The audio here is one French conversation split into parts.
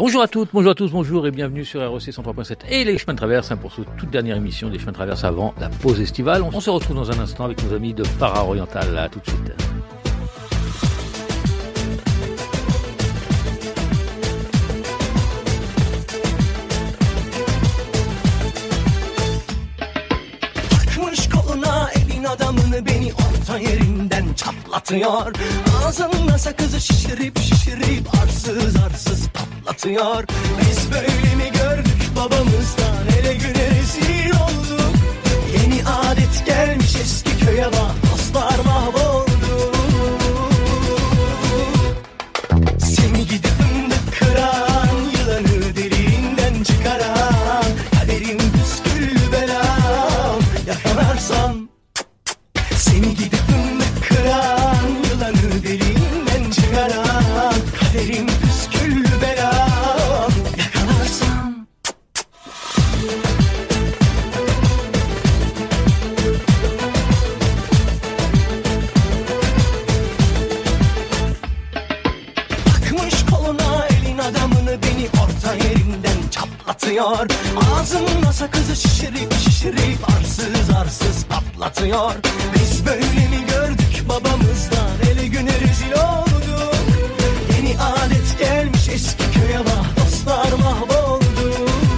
Bonjour à toutes, bonjour à tous, bonjour et bienvenue sur REC 103.7 et les chemins de traverse pour cette toute dernière émission des chemins de traverse avant la pause estivale. On se retrouve dans un instant avec nos amis de Phara Oriental. À tout de suite. Adamını beni orta yerinden çatlatıyor. Ağzında sakızı şişirip arsız arsız patlatıyor. Biz böyle mi gördük babamızdan, ele güne rezil olduk. Yeni adet gelmiş eski köye bak, dostlar mahvoldu. Seni gidip fındık kıran, yılanı deliğinden çıkaran, kaderim püsküllü belam, yakalarsam. Seni gidip fındık kıran, yılanı deliğinden çıkaran, kaderim püsküllü belam, yakalarsam. Takmış koluna elin adamını, beni orta yerinden çatlatıyor. Ağzında sakızı şişirip arsız arsız patlatıyor. Biz böyle mi gördük babamızdan, ele güne rezil olduk. Yeni adet gelmiş eski köye bak, dostlar mahvoldu.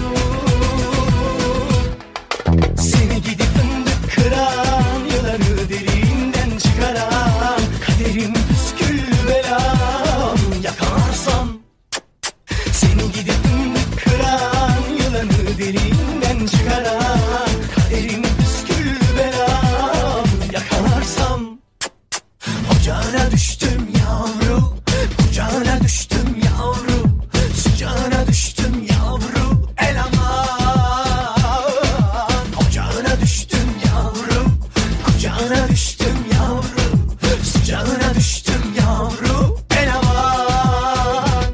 Seni gidip fındık kıran, yılanı deliğinden çıkaran, kaderim püsküllü belam, yakalarsam. Seni gidip fındık kıran, yılanı deliğinden çıkaran, kaderim püsküllü belam, yakalarsam. Ocağına düştüm yavru, kucağına düştüm yavru, sıcağına düştüm yavru, el aman. Ocağına düştüm yavru, kucağına düştüm yavru, sıcağına düştüm yavru, el aman.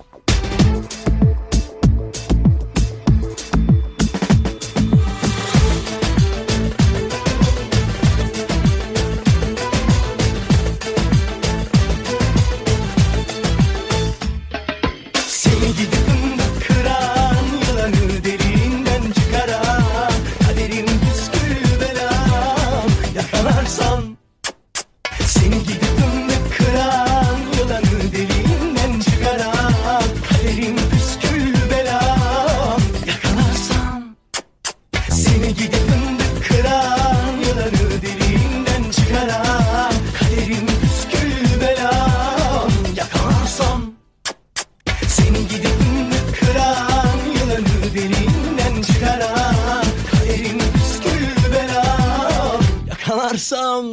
Seni gidip fındık kıran, yılanı deliğinden çıkaran, kaderim püsküllü belam, yakalarsam. Seni gidip fındık kıran, yılanı deliğinden çıkaran, kaderim püsküllü belam, yakalarsam. Seni gidip fındık kıran, yılanı deliğinden çıkaran, kaderim püsküllü belam, yakalarsam. Seni gidip fındık kıran, yılanı deliğinden çıkaran, kaderim püsküllü belam, yakalarsam.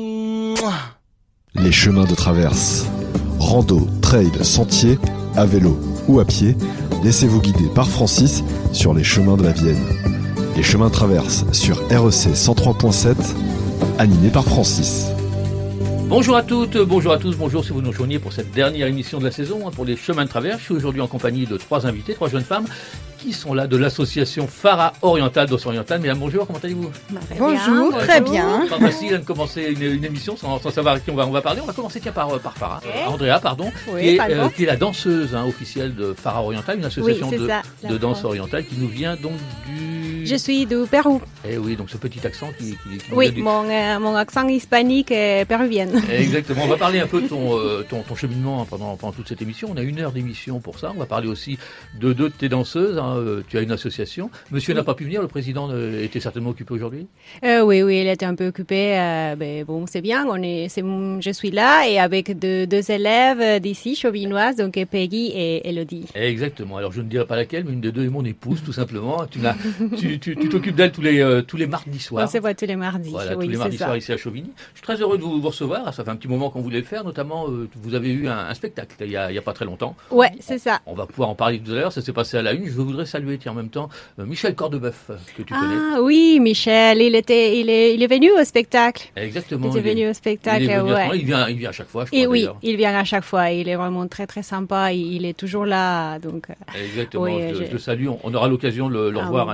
Les chemins de traverse. Rando, trail, sentier, à vélo ou à pied, laissez-vous guider par Francis sur les chemins de la Vienne. Les chemins de traverse sur REC 103.7, animé par Francis. Bonjour à toutes, bonjour à tous, bonjour si vous nous rejoignez pour cette dernière émission de la saison pour les chemins de traverse. Je suis aujourd'hui en compagnie de trois invités, trois jeunes femmes qui sont là de l'association Phara Oriental d'Os-Oriental. Mesdames, bonjour, comment allez-vous? Bonjour, très bien. Pas facile de commencer une émission sans savoir à qui on va parler. On va commencer par Phara, Andrea, pardon, Oui, qui est la danseuse officielle de Phara Oriental, une association de danse orientale qui nous vient donc du... Je suis du Pérou. Eh oui, donc ce petit accent qui Oui, mon accent hispanique est péruvien. Exactement. On va parler un peu de ton cheminement pendant toute cette émission. On a 1 heure d'émission pour ça. On va parler aussi de deux de tes danseuses. Tu as une association. Monsieur n'a pas pu venir. Le président était certainement occupé aujourd'hui. Oui, il était un peu occupé. Mais bon, c'est bien. Je suis là et avec deux élèves d'ici, chauvinoises, donc Peggy et Elodie. Exactement. Alors je ne dirai pas laquelle, mais une des deux est mon épouse, tout simplement. Tu t'occupes d'elle tous les mardis soirs. On se voit tous les mardis. Voilà, oui, tous les mardis ça. soirs ici à Chauvigny. Je suis très heureux de vous recevoir. Ça fait un petit moment qu'on voulait le faire. Notamment, vous avez eu un spectacle il y a pas très longtemps. Ouais, c'est ça. On va pouvoir en parler tout à l'heure. Ça s'est passé à la une. Je voudrais saluer en même temps Michel Cordebeuf, que tu connais. Ah oui, Michel, il est venu au spectacle. Exactement. Il est venu au spectacle, ouais. Il vient à chaque fois, je crois. Et oui, d'ailleurs. il vient à chaque fois. Il est vraiment très très sympa. Il est toujours là, donc. Exactement. Oui, je le salue. On aura l'occasion de le revoir l'année prochaine.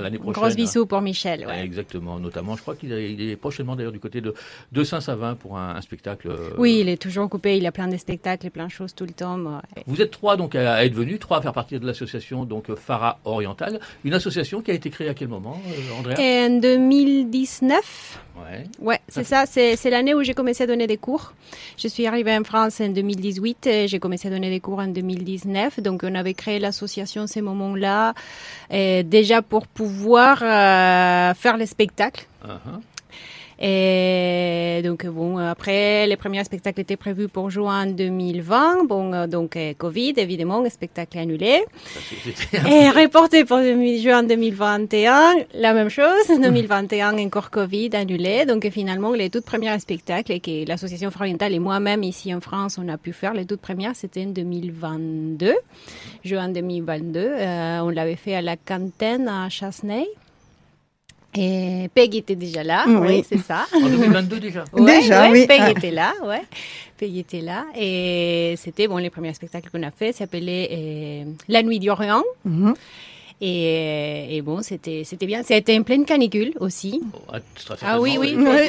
prochaine. bisous pour Michel. Ouais. Exactement, notamment. Je crois qu'il est prochainement d'ailleurs du côté de Saint-Savin pour un spectacle. Oui, il est toujours occupé, il a plein de spectacles, plein de choses tout le temps. Ouais. Vous êtes 3 donc à être venus, 3 à faire partie de l'association donc Phara Oriental, une association qui a été créée à quel moment, Andrea? En 2019. Ouais, c'est ça. C'est l'année où j'ai commencé à donner des cours. Je suis arrivée en France en 2018 et j'ai commencé à donner des cours en 2019. Donc, on avait créé l'association à ces moments-là, déjà pour pouvoir faire les spectacles. Uh-huh. Et donc, bon, après, les premiers spectacles étaient prévus pour juin 2020. Bon, donc, Covid, évidemment, le spectacle est annulé. Et reporté pour juin 2021, la même chose. 2021, encore Covid, annulé. Donc, finalement, les toutes premières spectacles que l'association Phara Oriental et moi-même, ici en France, on a pu faire, les toutes premières, c'était en 2022. Juin 2022. On l'avait fait à la Cantine à Chasseneuil. Et Peggy était déjà là, oui, c'est ça. En 2022 déjà. Déjà, oui. Peggy était là, ouais. Peggy était là. Et c'était, bon, les premiers spectacles qu'on a fait s'appelaient La Nuit d'Orient. Mm-hmm. Et bon, c'était bien. Ça a été en pleine canicule aussi. Oui.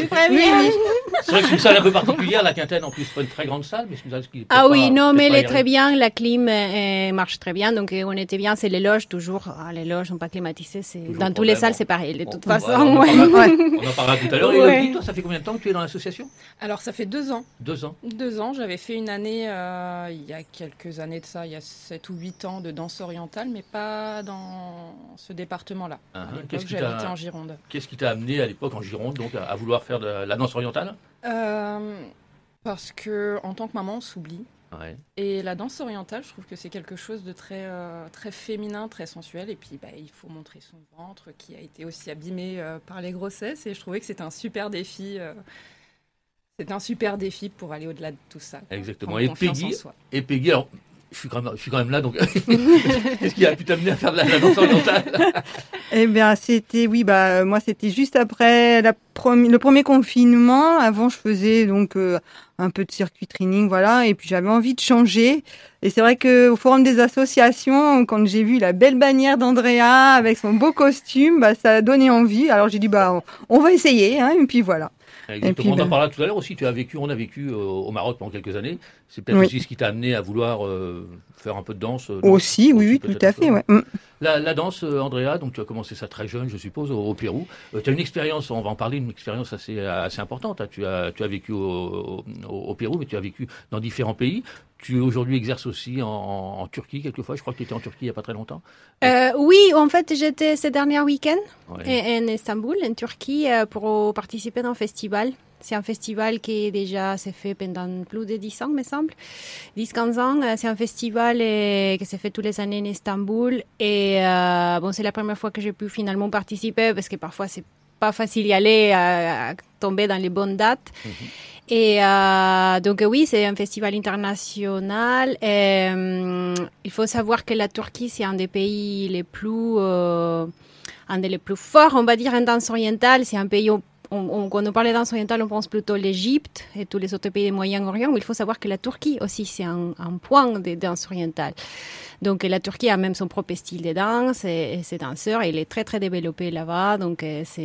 C'est vrai que c'est une salle un peu particulière, la Quintaine en plus, c'est pas une très grande salle, mais c'est une salle qui. Mais elle est très bien, la clim marche très bien, donc on était bien. C'est les loges toujours. Les loges sont pas climatisées, dans toutes les salles c'est pareil. De toute façon, on en parlera tout à l'heure. Et Elodie, toi, ça fait combien de temps que tu es dans l'association? Alors ça fait 2 ans. 2 ans. 2 ans. J'avais fait une année il y a quelques années de ça, il y a 7 ou 8 ans de danse orientale, mais pas dans ce département-là. J'habitais en Gironde. Qu'est-ce qui t'a amené à l'époque en Gironde donc à vouloir faire de la danse orientale? Parce que en tant que maman, on s'oublie. Ouais. Et la danse orientale, je trouve que c'est quelque chose de très, très féminin, très sensuel. Et puis, il faut montrer son ventre qui a été aussi abîmé par les grossesses. Et je trouvais que c'était un super défi. C'est un super défi pour aller au-delà de tout ça. Exactement. Et Peggy, alors, je suis quand même là, donc qu'est-ce qui a pu t'amener à faire de la danse orientale? Eh bien, moi, c'était juste après le premier confinement. Avant, je faisais donc un peu de circuit training, voilà, et puis j'avais envie de changer. Et c'est vrai que au Forum des associations, quand j'ai vu la belle bannière d'Andrea avec son beau costume, ça a donné envie. Alors j'ai dit on va essayer, hein, et puis voilà. Exactement, on en parlera tout à l'heure aussi. On a vécu au Maroc pendant quelques années. C'est peut-être aussi ce qui t'a amené à vouloir faire un peu de danse. Aussi, oui, tout à fait. Ouais. La danse, Andrea, donc tu as commencé ça très jeune, je suppose, au Pérou. Tu as une expérience, on va en parler, une expérience assez importante. Tu as vécu au Pérou, mais tu as vécu dans différents pays. Tu aujourd'hui exerces aussi en Turquie quelquefois. Je crois que tu étais en Turquie il n'y a pas très longtemps. Oui, en fait, j'étais ces derniers week-ends en Istanbul, en Turquie, pour participer dans un festival. C'est un festival qui déjà s'est fait pendant plus de 10 ans, me semble. 10-15 ans. C'est un festival qui s'est fait tous les années en Istanbul. Et c'est la première fois que j'ai pu finalement participer parce que parfois, c'est pas facile d'y aller, à tomber dans les bonnes dates. Mm-hmm. Et donc oui, c'est un festival international. Et, il faut savoir que la Turquie, c'est un des pays les plus forts, on va dire, en danse orientale. C'est un pays, quand on parle de danse orientale, on pense plutôt à l'Égypte et tous les autres pays du Moyen-Orient. Mais il faut savoir que la Turquie aussi, c'est un point de danse orientale. Donc la Turquie a même son propre style de danse et ses danseurs, il est très très développé là-bas. Donc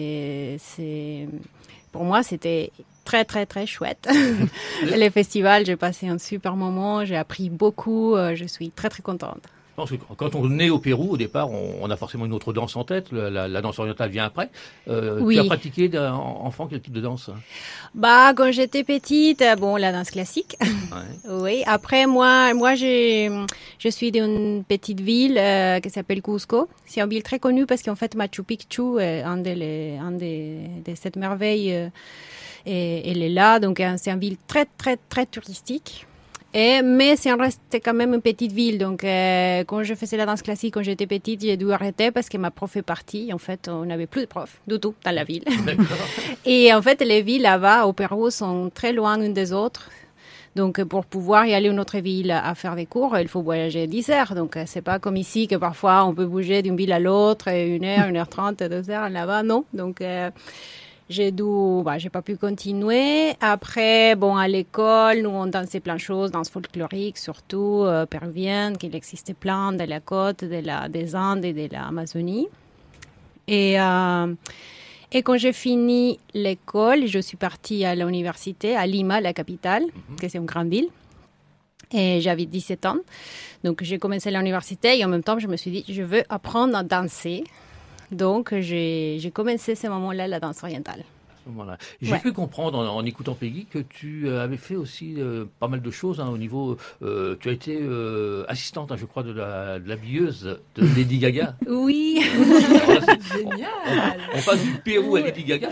pour moi, c'était très très très chouette. Les festivals, j'ai passé un super moment, j'ai appris beaucoup, je suis très très contente. Je pense que quand on est au Pérou, au départ, on a forcément une autre danse en tête. La danse orientale vient après. Oui. Tu as pratiqué enfant quel type de danse? Quand j'étais petite, la danse classique. Ouais. Oui. Après, moi, je suis d'une petite ville qui s'appelle Cusco. C'est une ville très connue parce qu'en fait, Machu Picchu, un des 7 merveilles, elle est là. Donc, c'est une ville très, très, très touristique. Mais c'est reste quand même une petite ville. Donc, quand je faisais la danse classique, quand j'étais petite, j'ai dû arrêter parce que ma prof est partie. En fait, on n'avait plus de prof du tout dans la ville. Et en fait, les villes là-bas, au Pérou, sont très loin l'une des autres. Donc, pour pouvoir y aller à une autre ville à faire des cours, il faut voyager 10 heures. Donc, c'est pas comme ici que parfois on peut bouger d'une ville à l'autre, 1 heure, 1h30, 2 heures. Là-bas, non. Donc, j'ai pas pu continuer. Après, à l'école, nous, on dansait plein de choses, danse folklorique, surtout péruvienne, qu'il existait plein de la côte, des Andes et de l'Amazonie. Et quand j'ai fini l'école, je suis partie à l'université à Lima, la capitale, qui est une grande ville. Et j'avais 17 ans. Donc, j'ai commencé l'université et en même temps, je me suis dit, je veux apprendre à danser. Donc, j'ai commencé ce moment-là la danse orientale. Voilà. J'ai pu comprendre en écoutant Peggy que tu avais fait aussi pas mal de choses au niveau. Tu as été assistante, je crois, de l'habilleuse de Lady Gaga. Oui. C'est génial. On passe du Pérou à Lady Gaga.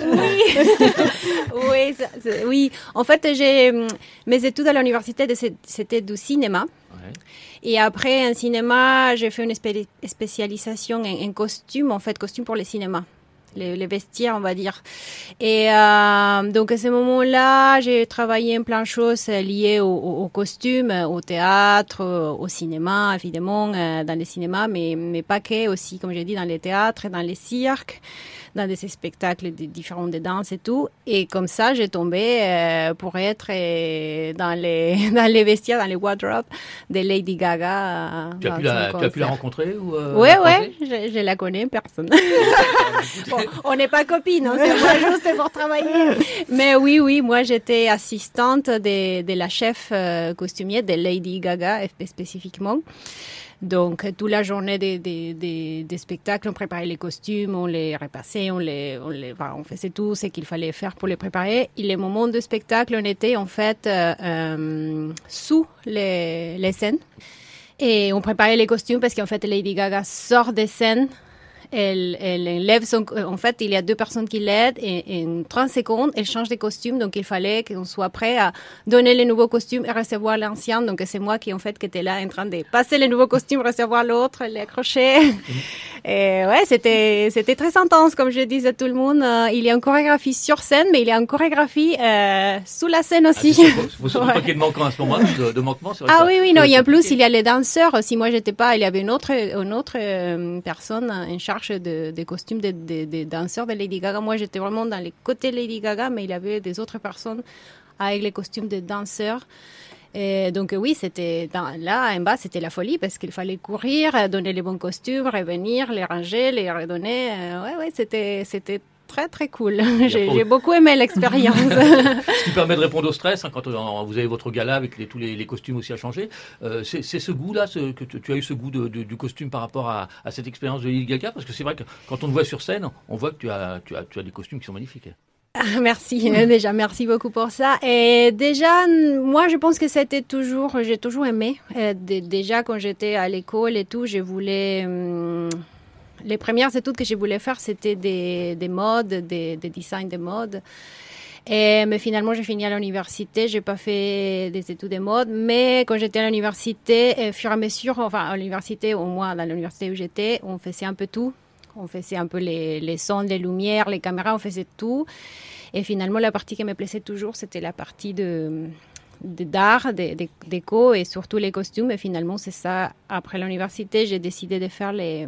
Oui. Oui. En fait, mes études à l'université, c'était du cinéma. Ouais. Et après, en cinéma, j'ai fait une spécialisation en costume, en fait, costume pour le cinéma. Les vestiaires, on va dire. Et donc, à ce moment-là, j'ai travaillé en plein de choses liées au costume, au théâtre, au cinéma, évidemment, dans les cinémas, mais pas que, aussi, comme j'ai dit, dans les théâtres, dans les cirques, dans des spectacles différents de danse et tout. Et comme ça, j'ai tombé pour être dans les vestiaires, dans les wardrobes de Lady Gaga. Tu as pu la rencontrer ou Oui, je la connais, personne. Bon, on n'est pas copines, hein, c'est moi juste pour travailler. Mais oui, moi j'étais assistante de la chef costumier de Lady Gaga spécifiquement. Donc, toute la journée des spectacles, on préparait les costumes, on les repassait, on faisait tout ce qu'il fallait faire pour les préparer. Et les moments de spectacle, on était en fait sous les scènes. Et on préparait les costumes parce qu'en fait, Lady Gaga sort des scènes. Elle lève son... En fait, il y a deux personnes qui l'aident et en 30 secondes, elle change de costume. Donc, il fallait qu'on soit prêt à donner les nouveaux costumes et recevoir l'ancien. Donc, c'est moi qui, en fait, qui était là en train de passer les nouveaux costumes, recevoir l'autre, les accrocher. Et ouais, c'était très intense, comme je disais à tout le monde. Il y a une chorégraphie sur scène, mais il y a une chorégraphie sous la scène aussi. Vous savez pas qu'il y a de manquant à ce moment-là, de manquement sur oui, non, il y a plus, il y a les danseurs. Si moi, j'étais pas, il y avait une autre personne en charge des costumes des danseurs de Lady Gaga. Moi, j'étais vraiment dans les côtés Lady Gaga, mais il y avait des autres personnes avec les costumes des danseurs. Et donc oui, c'était là en bas, c'était la folie parce qu'il fallait courir, donner les bons costumes, revenir, les ranger, les redonner. Ouais, c'était très très cool. J'ai beaucoup aimé l'expérience. Ce qui permet de répondre au stress quand vous avez votre gala avec tous les costumes aussi à changer. C'est ce goût-là que tu as eu, ce goût du costume par rapport à cette expérience de Lady Gaga, parce que c'est vrai que quand on te voit sur scène, on voit que tu as des costumes qui sont magnifiques. Merci, déjà, merci beaucoup pour ça. Et déjà, moi, je pense que j'ai toujours aimé. Déjà, quand j'étais à l'école et tout, je voulais... les premières études que je voulais faire, c'était des modes, des designs de mode. Mais finalement, j'ai fini à l'université. J'ai pas fait des études de mode. Mais quand j'étais à l'université, au fur et à mesure, enfin, à l'université, au moins dans l'université où j'étais, on faisait un peu tout. On faisait un peu les sons, les lumières, les caméras, on faisait tout. Et finalement, la partie qui me plaisait toujours, c'était la partie d'art, déco et surtout les costumes. Et finalement, c'est ça. Après l'université, j'ai décidé de faire les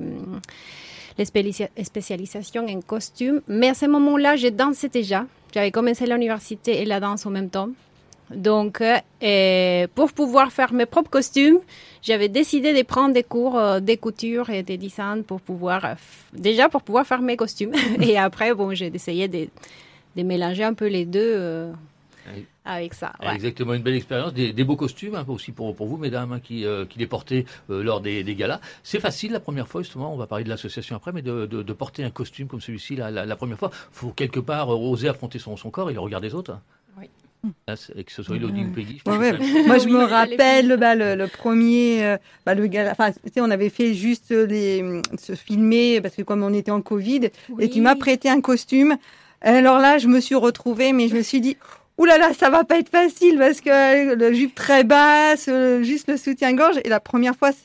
spécialisations en costumes. Mais à ce moment-là, je dansais déjà. J'avais commencé l'université et la danse en même temps. Donc, pour pouvoir faire mes propres costumes, j'avais décidé de prendre des cours de couture et de design pour pouvoir faire mes costumes. Et après, j'ai essayé de mélanger un peu les deux avec ça. Ouais. Exactement, une belle expérience, des beaux costumes aussi pour vous, mesdames, qui les portez lors des galas. C'est facile la première fois, justement, on va parler de l'association après, mais de porter un costume comme celui-ci la première fois. Il faut quelque part oser affronter son corps et le regard des autres. Oui. Là, que ce soit Elodie ou Peggy. Moi, je me rappelle le premier, le gala. Enfin, tu sais, on avait fait juste se filmer parce que comme on était en Covid, et tu m'as prêté un costume. Alors là, je me suis retrouvée, mais je me suis dit, ouh là là, ça va pas être facile parce que le jupe très basse, juste le soutien-gorge. Et la première fois,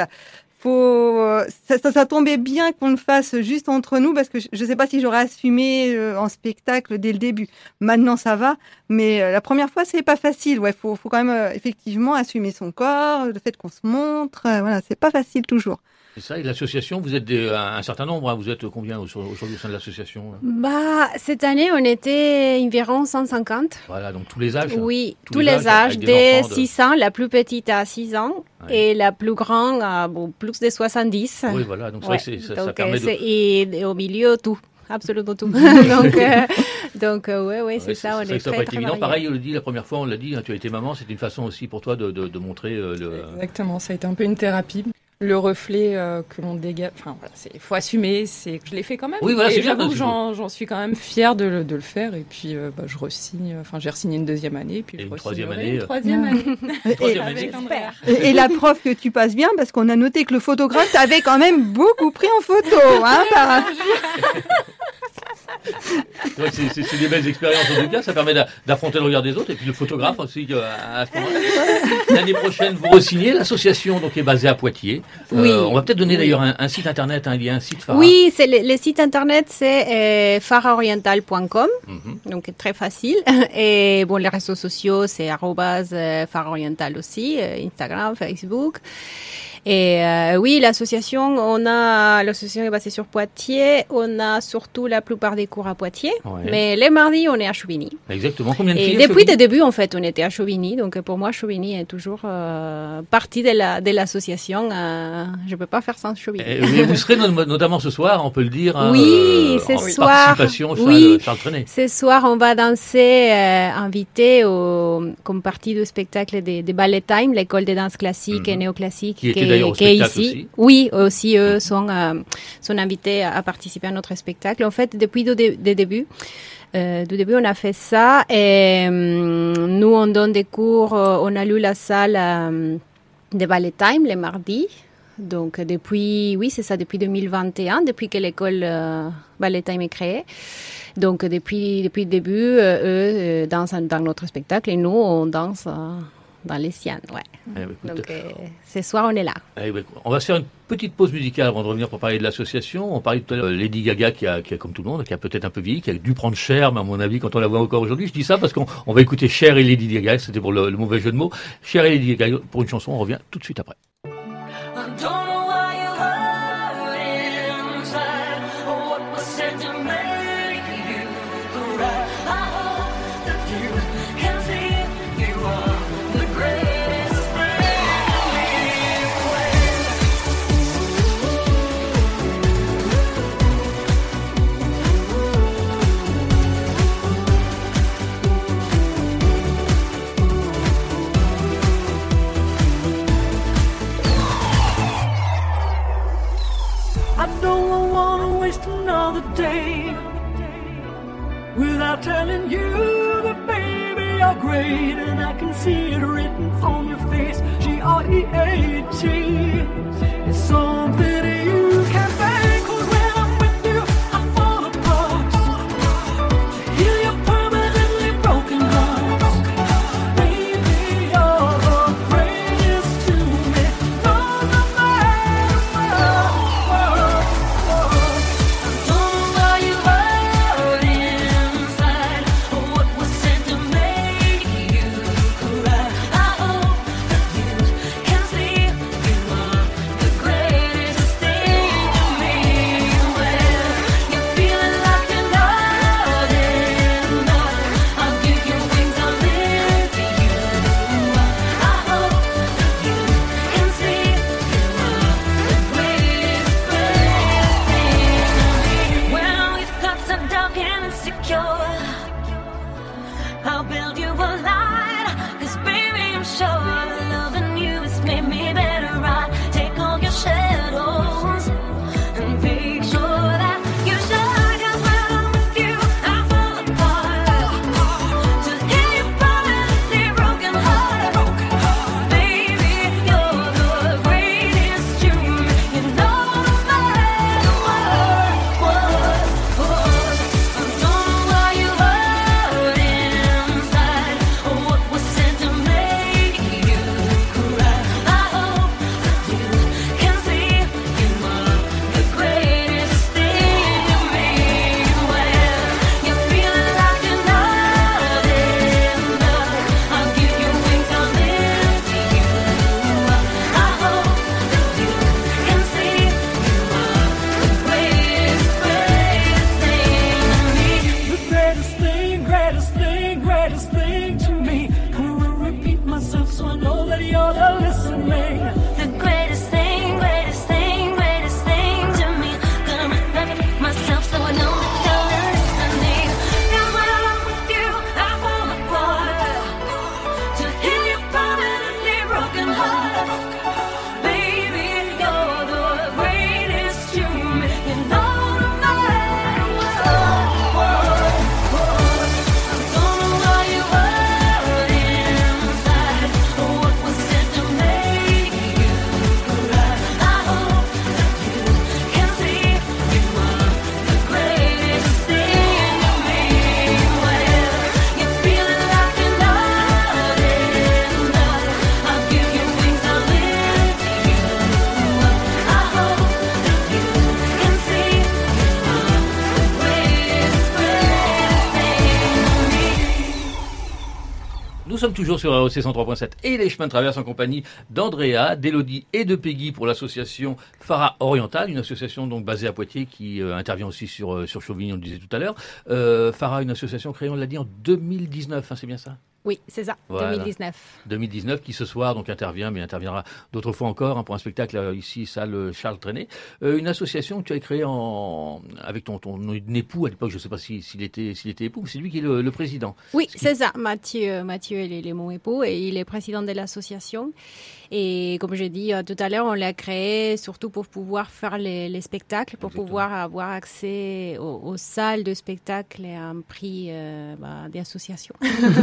ça tombait bien qu'on le fasse juste entre nous parce que je sais pas si j'aurais assumé en spectacle dès le début. Maintenant, ça va, mais la première fois, c'est pas facile. Ouais, faut quand même effectivement assumer son corps, le fait qu'on se montre. Voilà, c'est pas facile toujours. C'est ça, et l'association, vous êtes un certain nombre, hein, vous êtes combien aujourd'hui au sein de l'association? Cette année, on était environ 150. Voilà, donc tous les âges? Oui, tous les âges, dès 6 ans, la plus petite à 6 ans, et la plus grande à plus de 70. Oui, voilà, donc c'est vrai que ça permet de... Et au milieu, tout. Absolument tout. donc ouais, c'est ça. On est ça très, très évident. Pareil, on le dit la première fois, on l'a dit, hein, tu as été maman, c'est une façon aussi pour toi de montrer le. Exactement, ça a été un peu une thérapie. Le reflet que l'on dégage, enfin voilà, il faut assumer, je l'ai fait quand même. Oui, voilà, et c'est bien. J'avoue que j'en suis quand même fière de le faire. Et puis je re-signe, j'ai re-signé une 2e année, puis et je une 3e année. Une 3e année. Et la preuve que tu passes bien, parce qu'on a noté que le photographe t'avait quand même beaucoup pris en photo, hein. C'est des belles expériences en tout cas, ça permet d'affronter le regard des autres et puis le photographe aussi à ce moment-là. L'année prochaine, vous re-signez, l'association donc est basée à Poitiers. Oui. On va peut-être donner d'ailleurs un site internet, il y a un site Phara. Oui, le site internet c'est pharaoriental.com, donc très facile. Et bon, les réseaux sociaux c'est @pharaoriental aussi, Instagram, Facebook. Et oui, l'association est basée sur Poitiers. On a surtout la plupart des cours à Poitiers, mais les mardis on est à Chauvigny. Exactement. Combien de filles? Et depuis le début, en fait, on était à Chauvigny. Donc pour moi, Chauvigny est toujours partie de l'association. Je peux pas faire sans Chauvigny. Et vous serez notamment ce soir, on peut le dire. Oui, ce soir. Participation Charles Trenet. Ce soir, on va danser invité comme partie du spectacle des Ballet Time, l'école de danse classique et néoclassique. Qui était d'ailleurs au spectacle aussi. Oui, aussi eux sont invités à participer à notre spectacle. En fait, depuis le début, on a fait ça et nous, on donne des cours, on a lu la salle de Ballet Time les mardis. Donc, depuis 2021, depuis que l'école Ballet Time est créée. Donc, depuis le début, eux dansent dans notre spectacle et nous, on danse dans les siennes, Donc, ce soir, on est là. On va se faire une petite pause musicale avant de revenir pour parler de l'association. On parlait tout à l'heure de Lady Gaga qui a, comme tout le monde, qui a peut-être un peu vieilli, qui a dû prendre cher, mais à mon avis, quand on la voit encore aujourd'hui, je dis ça parce qu'on va écouter Cher et Lady Gaga, c'était pour le mauvais jeu de mots. Cher et Lady Gaga pour une chanson, on revient tout de suite après. Another day without telling you that baby you're great, and I can see it written on your face. GREAT. It's something you can fake, 'cause when I'm with you I fall apart. To heal your permanently broken heart, baby you're the greatest to me. No matter what. Cry. I hope that you can see you are the sommes toujours sur AOC 103.7 et les chemins de traverse en compagnie d'Andrea, d'Élodie et de Peggy pour l'association Phara Oriental, une association donc basée à Poitiers qui intervient aussi sur Chauvigny, on le disait tout à l'heure. Phara, une association créée, on l'a dit, en 2019, hein, c'est bien ça? Oui, c'est ça, Voilà. 2019. 2019 qui ce soir donc intervient, mais interviendra d'autres fois encore pour un spectacle ici, salle Charles Trenet. Une association que tu as créée avec ton époux à l'époque, je ne sais pas s'il était époux, c'est lui qui est le président. Oui, c'est ça. Mathieu, il est mon époux et il est président de l'association. Et comme j'ai dit tout à l'heure, on l'a créé surtout pour pouvoir faire les spectacles, pour Exactement. pouvoir avoir accès aux salles de spectacle et à un prix des associations.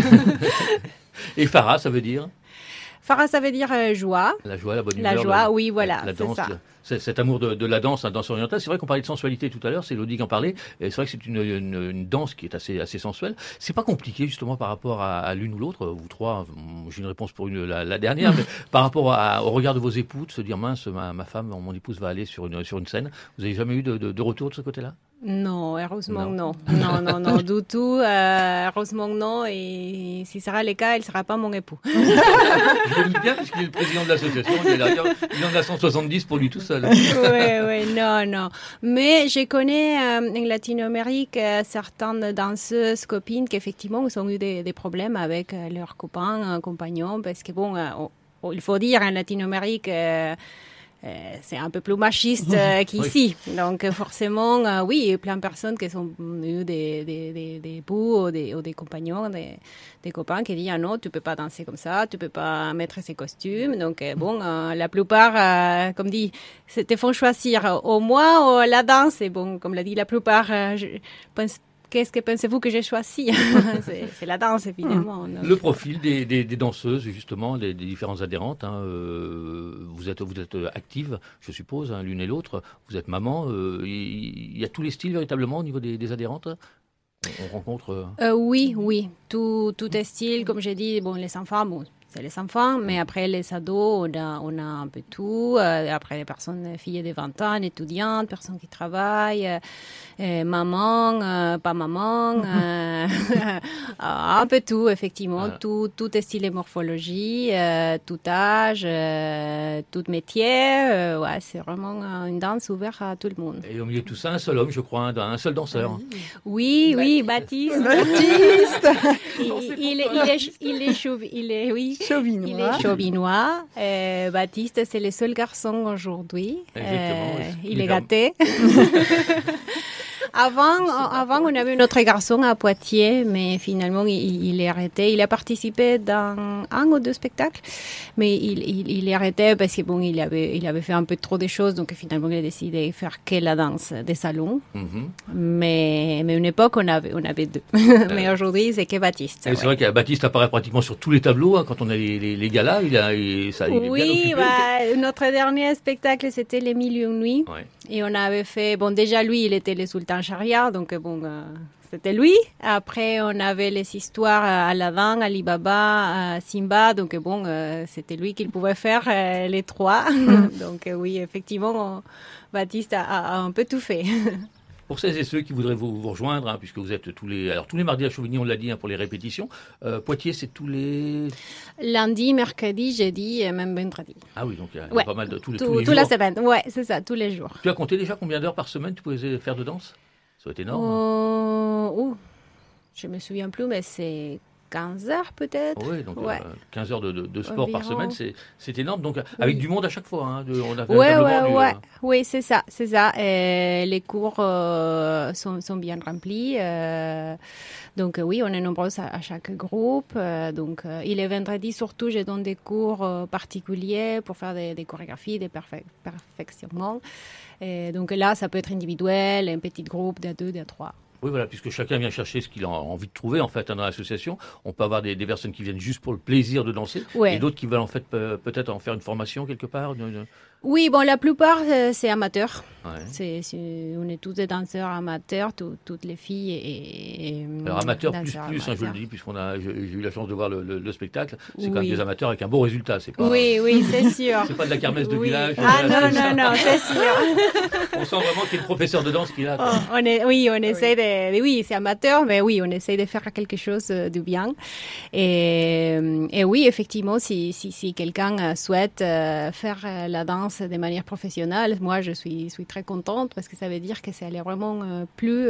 Et Phara, ça veut dire Phara, ça veut dire joie. la joie, la bonne humeur. La joie, oui, voilà, la c'est danse, ça. cet amour de la danse, la danse orientale. C'est vrai qu'on parlait de sensualité tout à l'heure, c'est Elodie qui en parlait. Et c'est vrai que c'est une danse qui est assez sensuelle. C'est pas compliqué justement par rapport à l'une ou l'autre. Vous trois, j'ai une réponse pour la dernière, mais par rapport au regard de vos époux, de se dire mince, ma femme, mon épouse va aller sur une scène. Vous avez jamais eu de retour de ce côté-là? Non, heureusement non. Non, du tout. Heureusement non. Et si ce sera le cas, il ne sera pas mon époux. Je le dis bien parce qu'il est le président de l'association. Il en a 170 pour lui tout seul. Oui, non. Mais je connais en Latino-Amérique certaines danseuses, copines, qui effectivement ont eu des problèmes avec leurs copains, compagnons, parce que bon, il faut dire en Latino-Amérique, c'est un peu plus machiste qu'ici. Donc forcément, oui, il y a plein de personnes qui ont eu des époux ou des compagnons, des copains qui disent ah non, tu peux pas danser comme ça, tu peux pas mettre ces costumes. Donc la plupart, comme dit, te font choisir au moi ou la danse. Et bon, comme l'a dit la plupart, je pense. Qu'est-ce que pensez-vous que j'ai choisi? C'est la danse, évidemment. Donc. Le profil des danseuses, justement, des différentes adhérentes. Hein, vous êtes actives, je suppose, hein, l'une et l'autre. Vous êtes maman. Il y a tous les styles, véritablement, au niveau des adhérentes. On rencontre... Oui. Tout est style. Comme j'ai dit, bon, les enfants, bon, c'est les enfants, mais après les ados, on a un peu tout. Après les personnes, filles de 20 ans, étudiantes, personnes qui travaillent, maman, pas maman, un peu tout, effectivement. Voilà. Tout est style et morphologie, tout âge, tout métier. Ouais, c'est vraiment une danse ouverte à tout le monde. Et au milieu de tout ça, un seul homme, je crois, un seul danseur. Oui, Baptiste. Il est chauvinois. Il est chauvinois. Baptiste, c'est le seul garçon aujourd'hui. Il est gâté. Avant, on avait un autre garçon à Poitiers, mais finalement, il est arrêté. Il a participé dans un ou deux spectacles, mais il est arrêté parce que bon, il avait fait un peu trop de choses, donc finalement, il a décidé de faire que la danse des salons. Mm-hmm. Mais à une époque, on avait deux. Mais aujourd'hui, c'est que Baptiste. C'est vrai que Baptiste apparaît pratiquement sur tous les tableaux, hein, quand on a les galas, il est bien occupé. Notre dernier spectacle, c'était Les Mille et une nuits. Ouais. Et on avait fait, bon, déjà lui, il était le sultan Shahriar, donc bon, c'était lui. Après, on avait les histoires Aladdin, Ali Baba, Simba, donc bon, c'était lui qui pouvait faire les trois. Donc oui, effectivement, Baptiste a un peu tout fait. Pour celles et ceux qui voudraient vous rejoindre, hein, puisque vous êtes tous les mardis à Chauvigny, on l'a dit, hein, pour les répétitions. Poitiers, c'est tous les... Lundi, mercredi, jeudi et même vendredi. Ah oui, donc il y a pas mal de tous les jours. Toute la semaine, ouais, c'est ça, tous les jours. Tu as compté déjà combien d'heures par semaine tu pouvais faire de danse? Ça va être énorme. Je me souviens plus, mais c'est 15 heures peut-être. Oui, donc 15 heures de sport environ. Par semaine, c'est énorme. Donc avec du monde à chaque fois. Hein, on a ouais. Oui, c'est ça. Les cours sont bien remplis. Donc oui, on est nombreux à chaque groupe. Donc il est vendredi surtout, je donne des cours particuliers pour faire des chorégraphies, des perfectionnements. Et donc là, ça peut être individuel, un petit groupe de 2, de 3. Oui, voilà, puisque chacun vient chercher ce qu'il a envie de trouver, en fait, dans l'association. On peut avoir des personnes qui viennent juste pour le plaisir de danser, et d'autres qui veulent, en fait, peut-être en faire une formation quelque part. Oui, bon, la plupart, c'est amateur. Ouais. On est tous des danseurs amateurs, toutes les filles et Alors amateur plus, danseurs hein, je le amateurs. dis, j'ai eu la chance de voir le spectacle. C'est quand même Oui. des amateurs avec un beau résultat. C'est pas, Oui, c'est sûr. c'est pas de la kermesse de Oui. village. Ah voilà, non, c'est sûr. On sent vraiment qu'il y a le professeur de danse qui est là. quoi. On essaie oui, c'est amateur, mais oui, on essaie de faire quelque chose de bien. Et oui, effectivement, si quelqu'un souhaite faire la danse de manière professionnelle, moi, je suis très contente parce que ça veut dire que ça allait vraiment plus.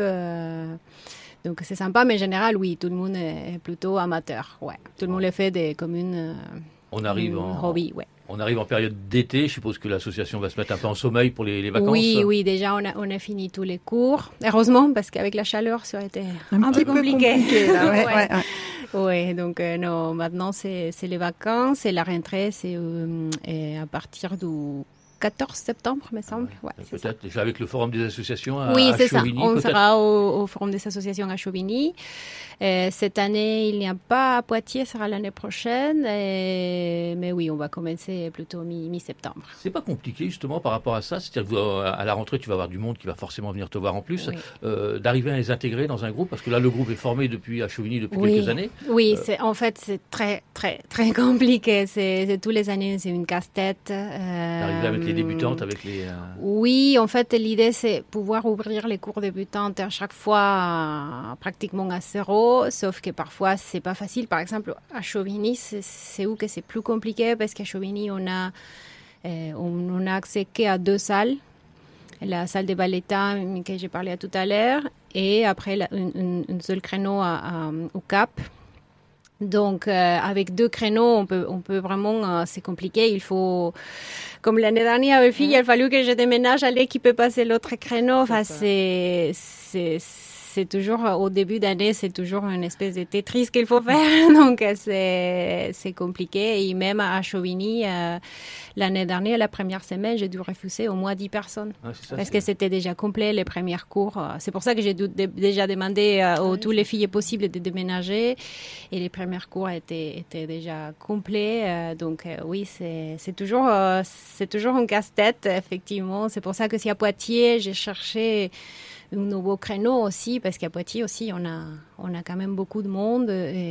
Donc, c'est sympa, mais en général, oui, tout le monde est plutôt amateur. Ouais. Tout le monde le fait comme une hobby, ouais. On arrive en période d'été. Je suppose que l'association va se mettre un peu en sommeil pour les vacances. Oui, déjà on a fini tous les cours. Heureusement, parce qu'avec la chaleur, ça aurait été un peu compliqué. Là, ouais. Ouais, donc non, maintenant c'est les vacances et la rentrée, c'est à partir du 14 septembre, me semble. Ouais, c'est ça. Peut-être déjà avec le forum des associations à Oui, c'est ça. Chauvigny. On peut-être. sera au forum des associations à Chauvigny. Cette année, il n'y a pas à Poitiers, ça sera l'année prochaine. Mais oui, on va commencer plutôt mi-septembre. C'est pas compliqué justement par rapport à ça. C'est-à-dire qu'à la rentrée, tu vas avoir du monde qui va forcément venir te voir en plus. Oui. D'arriver à les intégrer dans un groupe, parce que là, le groupe est formé à Chauvigny depuis Oui. quelques années. Oui, en fait, c'est très, très, très compliqué. C'est tous les années, c'est une casse-tête. D'arriver avec les débutantes, avec les. Oui, en fait, l'idée, c'est pouvoir ouvrir les cours débutantes à chaque fois pratiquement à zéro, sauf que parfois, c'est pas facile. Par exemple, à Chauvigny, c'est où que c'est plus compliqué, parce qu'à Chauvigny, on a accès qu'à 2 salles. La salle de ballet que j'ai parlé tout à l'heure, et après, une seule créneau au Cap. Donc, avec 2 créneaux, on peut vraiment, c'est compliqué. Il faut, comme l'année dernière avec fille, il a fallu que je déménage à l'équipe et passer l'autre créneau. Enfin, c'est toujours, au début d'année, c'est toujours une espèce de Tetris qu'il faut faire. Donc, c'est compliqué. Et même à Chauvigny, l'année dernière, la première semaine, j'ai dû refuser au moins 10 personnes. Ah, c'est ça, parce que c'était déjà complet, les premiers cours. C'est pour ça que j'ai déjà demandé à tous les filles possibles de déménager. Et les premiers cours étaient déjà complets. Donc, oui, c'est toujours un casse-tête, effectivement. C'est pour ça que si à Poitiers, j'ai cherché un nouveau créneau aussi, parce qu'à Poitiers aussi, on a quand même beaucoup de monde.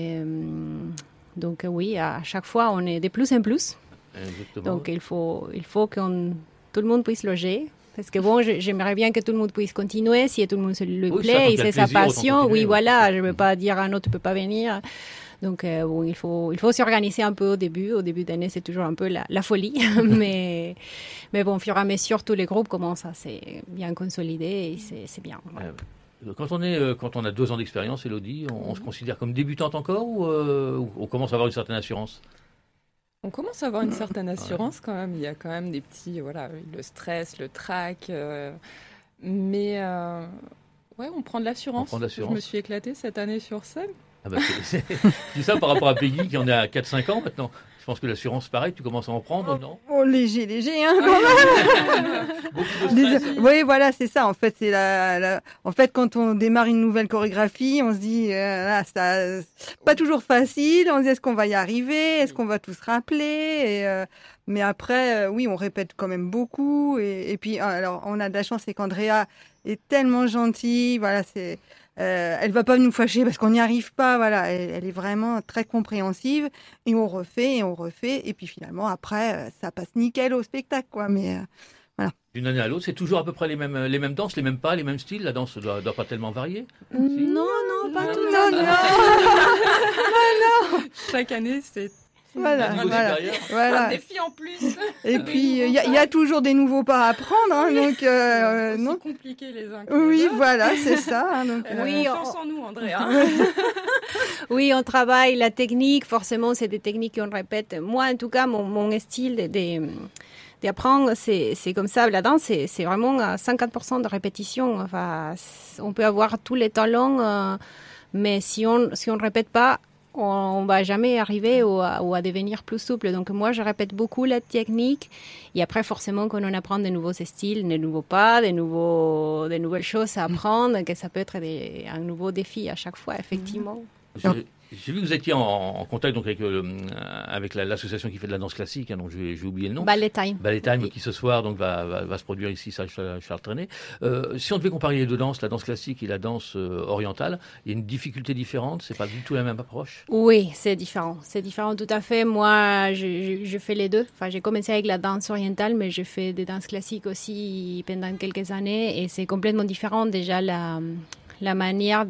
Donc, oui, à chaque fois, on est de plus en plus. Exactement. Donc, il faut que tout le monde puisse loger. Parce que bon, j'aimerais bien que tout le monde puisse continuer, si tout le monde se le plaît, et c'est sa passion. Oui, voilà, je ne veux pas dire à un autre, tu ne peux pas venir. Donc, bon, il faut s'organiser un peu au début. Au début d'année, c'est toujours un peu la folie. mais bon, au fur et à mesure, tous les groupes commencent à se bien consolider, et c'est bien. Ouais. Quand on a 2 ans d'expérience, Élodie, on se considère comme débutante encore, ou on commence à avoir une certaine assurance? On commence à avoir une certaine assurance quand même. Il y a quand même des petits, le stress, le trac. Mais ouais, on prend de l'assurance. Je me suis éclatée cette année sur scène. Ah bah je dis ça par rapport à Peggy qui en est à 4-5 ans maintenant. Je pense que l'assurance, pareil, tu commences à en prendre, non? Oh, léger, hein, quand même. Beaucoup de stress. Oui, voilà, c'est ça. En fait, en fait, quand on démarre une nouvelle chorégraphie, on se dit, c'est pas toujours facile. On se dit, est-ce qu'on va y arriver? Est-ce qu'on va tous se rappeler? Mais après, oui, on répète quand même beaucoup. Et puis, alors, on a de la chance, c'est qu'Andrea est tellement gentille. Voilà, elle va pas nous fâcher parce qu'on n'y arrive pas. Voilà, elle est vraiment très compréhensive, et on refait, et puis finalement après, ça passe nickel au spectacle, quoi. Mais voilà. D'une année à l'autre, c'est toujours à peu près les mêmes danses, les mêmes pas, les mêmes styles. La danse doit pas tellement varier. Non, pas tout le Non, temps. non. Chaque année, c'est Voilà. un défi en plus. Et puis il y a toujours des nouveaux pas à apprendre, hein, donc non. Compliqué les uns. Oui, voilà, c'est ça. Hein, donc, oui, confiance en nous, Andrea. Oui, on travaille la technique. Forcément, c'est des techniques qu'on répète. Moi, en tout cas, mon style d'apprendre, c'est comme ça. La danse, c'est vraiment à 50% de répétition. Enfin, on peut avoir tous les talents, mais si on répète pas, on va jamais arriver ou à devenir plus souple. Donc moi, je répète beaucoup la technique, et après, forcément, quand on apprend de nouveaux styles, de nouveaux pas, de nouvelles choses à apprendre, que ça peut être un nouveau défi à chaque fois, effectivement. J'ai vu que vous étiez en contact donc avec l'association qui fait de la danse classique, hein, dont j'ai oublié le nom. Ballet Time. Ballet Time, qui ce soir donc va se produire ici, à Charles Trenet. Si on devait comparer les deux danses, la danse classique et la danse orientale, il y a une difficulté différente, c'est pas du tout la même approche? Oui, c'est différent. C'est différent tout à fait. Moi, je fais les deux. Enfin, j'ai commencé avec la danse orientale, mais je fais des danses classiques aussi pendant quelques années et c'est complètement différent. Déjà, la manière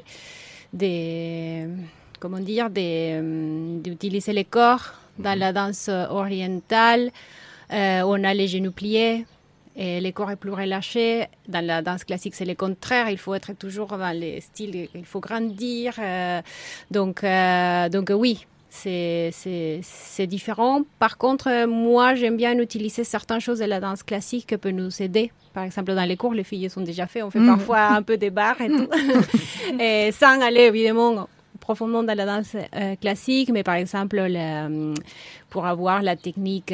d'utiliser les corps dans la danse orientale. On a les genoux pliés et le corps est plus relâché. Dans la danse classique, c'est le contraire. Il faut être toujours dans les styles, il faut grandir. Donc oui, c'est différent. Par contre, moi, j'aime bien utiliser certaines choses de la danse classique qui peuvent nous aider. Par exemple, dans les cours, les filles sont déjà fait. On fait parfois un peu des barres et tout. Et sans aller, évidemment, profondément dans la danse classique, mais par exemple, pour avoir la technique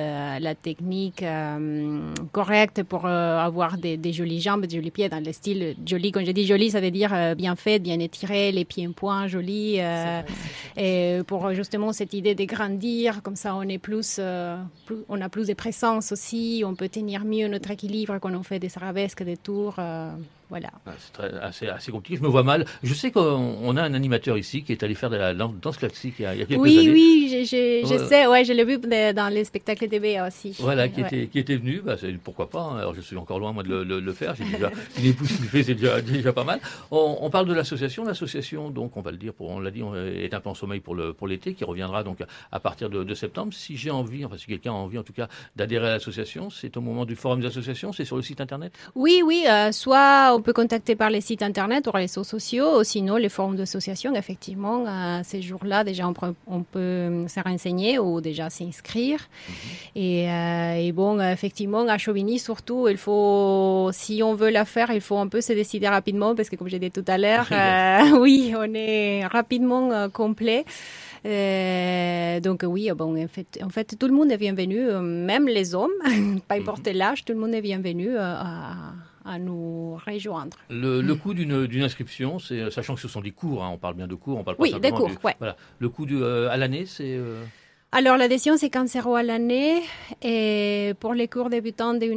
correcte pour avoir des jolies jambes, des jolis pieds dans le style joli. Quand je dis joli, ça veut dire bien fait, bien étiré, les pieds en point, jolis. Et pour justement cette idée de grandir, comme ça on a plus de présence aussi, on peut tenir mieux notre équilibre quand on fait des arabesques, des tours. Voilà. C'est assez compliqué, je me vois mal. Je sais qu'on a un animateur ici qui est allé faire de la danse classique il y a quelques années. Oui, je sais, ouais, je l'ai vu dans les spectacles TV aussi. Voilà, qui était venu, pourquoi pas, hein. Alors je suis encore loin moi de le faire, j'ai déjà une épouse qui le fait, c'est déjà pas mal. On parle de l'association, donc on va le dire, on l'a dit, est un peu en sommeil pour l'été, qui reviendra donc à partir de septembre. Si j'ai envie, si quelqu'un a envie en tout cas d'adhérer à l'association, c'est au moment du forum des associations, c'est sur le site internet? Oui, soit on peut contacter par les sites internet ou les réseaux sociaux, ou sinon les forums d'association, effectivement, ces jours-là, déjà on peut se renseigner ou déjà s'inscrire. Et bon, effectivement, à Chauvigny, surtout, il faut, si on veut la faire, il faut un peu se décider rapidement, parce que comme j'ai dit tout à l'heure, oui, on est rapidement complet. Donc oui, bon, en fait, tout le monde est bienvenu, même les hommes, pas importe l'âge, tout le monde est bienvenu à nous rejoindre. Le coût d'une inscription, sachant que ce sont des cours, hein, on parle bien de cours, on parle pas oui, simplement des cours, ouais. Voilà. Le coût à l'année, c'est... Alors, l'adhésion, c'est 15 € à l'année. Et pour les cours débutants de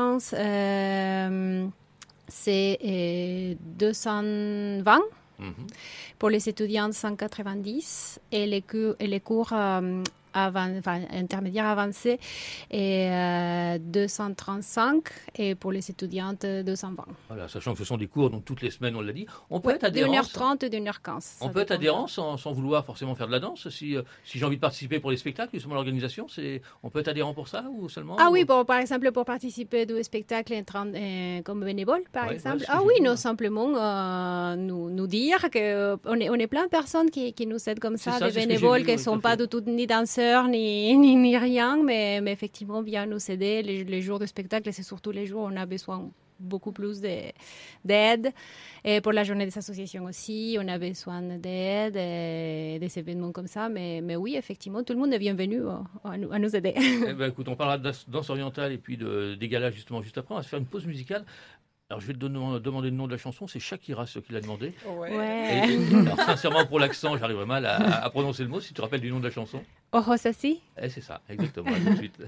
1h15, c'est 220. Pour les étudiants, 190. Et les cours intermédiaires avancés, et 235. Et pour les étudiantes, 220. Voilà, sachant que ce sont des cours, donc toutes les semaines, on l'a dit. On peut être adhérent. De 1h30 et de 1h15. On peut être adhérent sans vouloir forcément faire de la danse. Si j'ai envie de participer pour les spectacles, justement l'organisation, on peut être adhérent pour ça ou seulement? Oui, par exemple, pour participer au spectacle comme bénévole, par exemple. Non, simplement nous dire qu'on est plein de personnes qui nous aident comme ça, des bénévoles qui ne sont pas du tout ni danseurs, ni rien, mais effectivement bien nous aider les jours de spectacle. C'est surtout les jours où on a besoin beaucoup plus d'aide. Et pour la journée des associations aussi, on a besoin d'aide et des événements comme ça. Mais oui, effectivement, tout le monde est bienvenu à nous aider. Écoute, on parlera de danse orientale et puis des galas justement juste après. On va se faire une pause musicale. Alors, je vais te demander le nom de la chanson. C'est Shakira, ce qu'il a demandé. Ouais. Alors, sincèrement, pour l'accent, j'arriverai mal à prononcer le mot. Si tu te rappelles du nom de la chanson. Ojo Sassi. C'est ça, exactement. Tout de suite.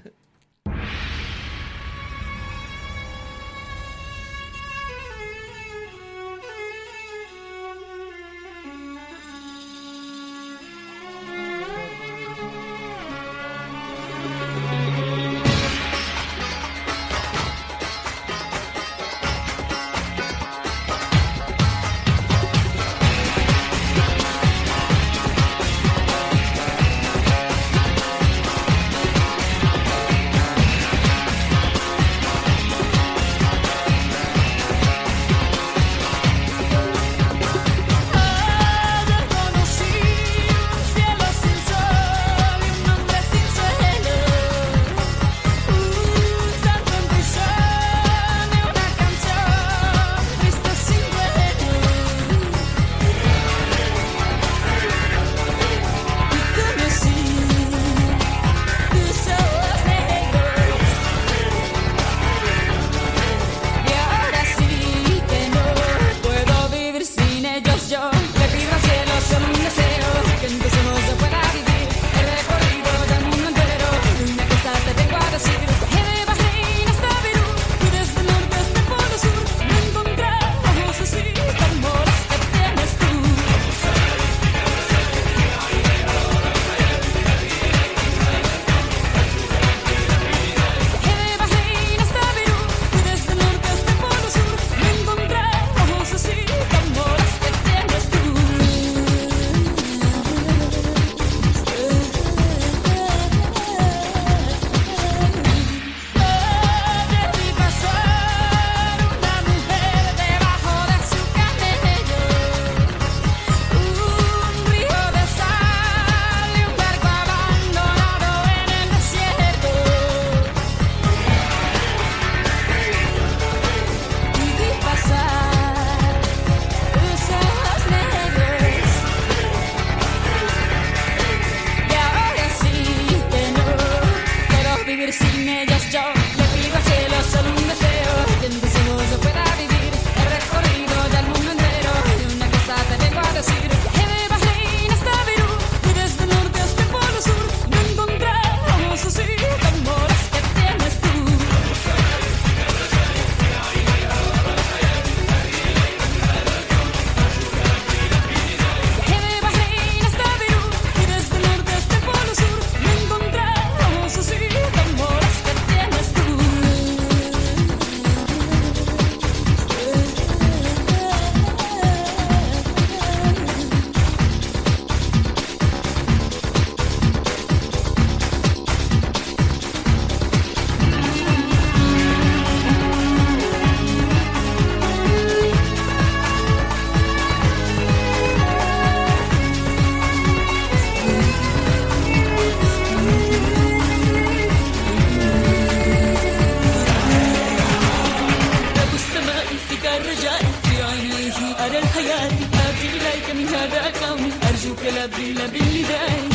من هذا كوني أرجوك لا تبي لا باللي داي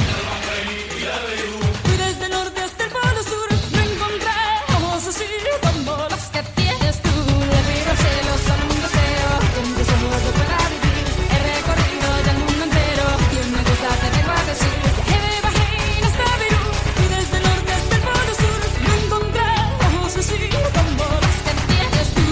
Desde el norte hasta el polo sur me encontramos así como los que tienes tú. Le pido al cielo solo un deseo, un deseo de para vivir. He recorrido del mundo entero y una cosa te vengo a decir. Que me bajé hasta Perú y desde el norte hasta el polo sur me encontramos así como los que tienes tú.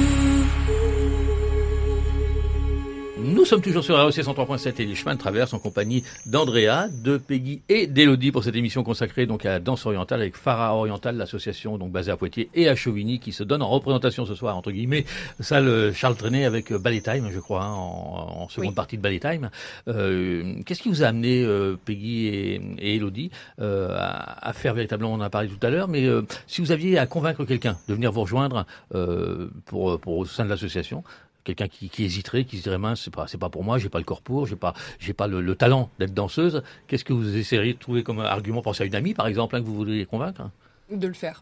Nous sommes toujours sur REC 103.7 et les chemins de traverse en compagnie d'Andrea, de Peggy et d'Élodie pour cette émission consacrée donc à la danse orientale avec Phara Oriental, l'association donc basée à Poitiers et à Chauvigny qui se donne en représentation ce soir entre guillemets salle Charles Trenet avec Ballet Time je crois en seconde partie de Ballet Time. Qu'est-ce qui vous a amené Peggy et Élodie à faire véritablement, on en a parlé tout à l'heure, mais si vous aviez à convaincre quelqu'un de venir vous rejoindre pour au sein de l'association, quelqu'un qui hésiterait, qui se dirait mince, c'est pas pour moi, j'ai pas le corps pour, j'ai pas le talent d'être danseuse. Qu'est-ce que vous essayeriez de trouver comme argument? Pensez à une amie, par exemple, que vous voudriez convaincre. De le faire.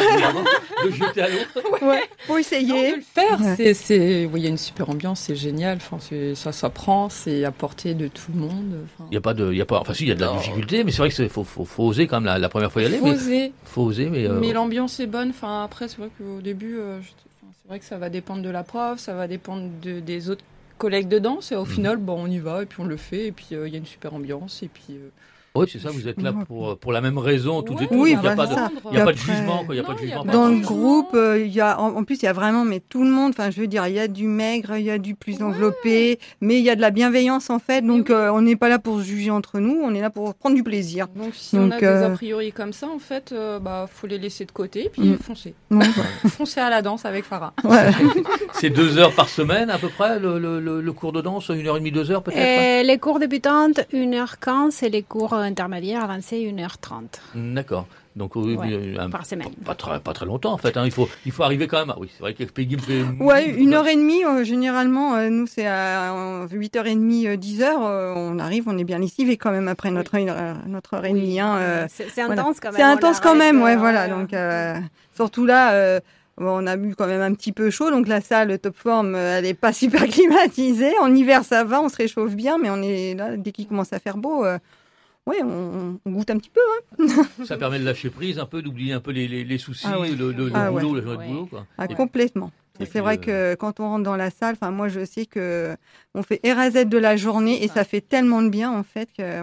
De jeter à l'autre. Ouais, faut essayer. Non, de le faire. Oui, il y a une super ambiance, c'est génial. Enfin, ça s'apprend, c'est à portée de tout le monde. Enfin, il y a de la difficulté, mais c'est vrai que faut oser quand même la première fois y aller. Faut oser, mais l'ambiance est bonne. Enfin, après, c'est vrai qu'au début, c'est vrai que ça va dépendre de la prof, ça va dépendre des autres collègues de danse. Et au final, on y va et puis on le fait. Et puis il y a une super ambiance. Et puis. Oui, c'est ça, vous êtes là pour la même raison, toutes et tous. Oui, il n'y a pas de jugement. Dans le groupe, il y a, en plus, il y a vraiment, mais tout le monde, enfin, je veux dire, il y a du maigre, il y a du plus enveloppé, mais il y a de la bienveillance, en fait. Donc, on n'est pas là pour se juger entre nous, on est là pour prendre du plaisir. Donc, si on a des a priori comme ça, en fait, faut les laisser de côté et puis foncer. Foncer à la danse avec Phara. Ouais. C'est 2 heures par semaine, à peu près, le cours de danse, 1h30, 2 heures, peut-être? Les cours débutantes, 1h15, et les cours intermédiaire avancé 1h30. D'accord. Donc par semaine. Pas très longtemps en fait. Hein. Il faut arriver quand même. Oui, c'est vrai que Peggy me fait. Ouais, 1h30 généralement. Nous c'est à 8h30, 10h. On arrive, on est bien ici, mais quand même après notre heure et demie. Hein, c'est intense quand même. C'est intense quand même, voilà. Donc surtout là. On a eu quand même un petit peu chaud, donc la salle Top Form, elle est pas super climatisée. En hiver, ça va, on se réchauffe bien, mais on est là dès qu'il commence à faire beau. Oui, on goûte un petit peu. Hein. Ça permet de lâcher prise un peu, d'oublier un peu les soucis, le boulot, le journée de boulot. Quoi. Complètement. C'est vrai que quand on rentre dans la salle, moi je sais que on fait RAZ de la journée et ça fait tellement de bien en fait que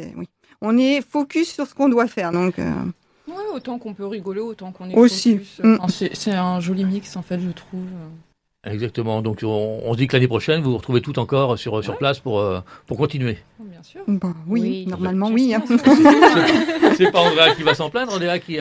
on est focus sur ce qu'on doit faire. Donc autant qu'on peut rigoler, autant qu'on est aussi. Focus. Enfin, c'est un joli mix en fait, je trouve. Exactement. Donc on se dit que l'année prochaine, vous vous retrouvez tout encore sur place pour continuer. Bien sûr. Oui, normalement oui. Hein. C'est pas Andrea qui va s'en plaindre. Andrea qui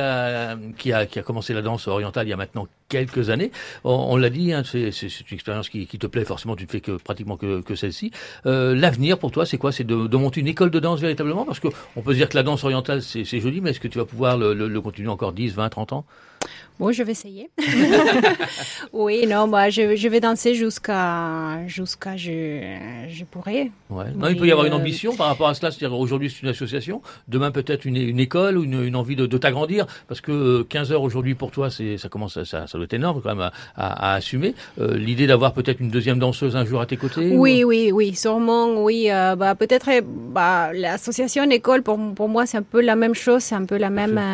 a commencé la danse orientale il y a maintenant quelques années. On l'a dit, hein, c'est une expérience qui te plaît forcément. Tu ne fais pratiquement que celle-ci. L'avenir pour toi, c'est quoi? C'est de monter une école de danse véritablement? Parce que on peut se dire que la danse orientale c'est joli, mais est-ce que tu vas pouvoir le continuer encore 10, 20, 30 ans? Bon, je vais essayer. Oui, non, moi, je vais danser jusqu'à je pourrais. Ouais. Non, il peut y avoir une ambition par rapport à cela. C'est-à-dire aujourd'hui, c'est une association. Demain, peut-être une école ou une envie de t'agrandir. Parce que 15 heures aujourd'hui pour toi, ça doit être énorme quand même à assumer. L'idée d'avoir peut-être une deuxième danseuse un jour à tes côtés. Oui, sûrement, oui. Peut-être, l'association école pour moi, c'est un peu la même chose. C'est un peu la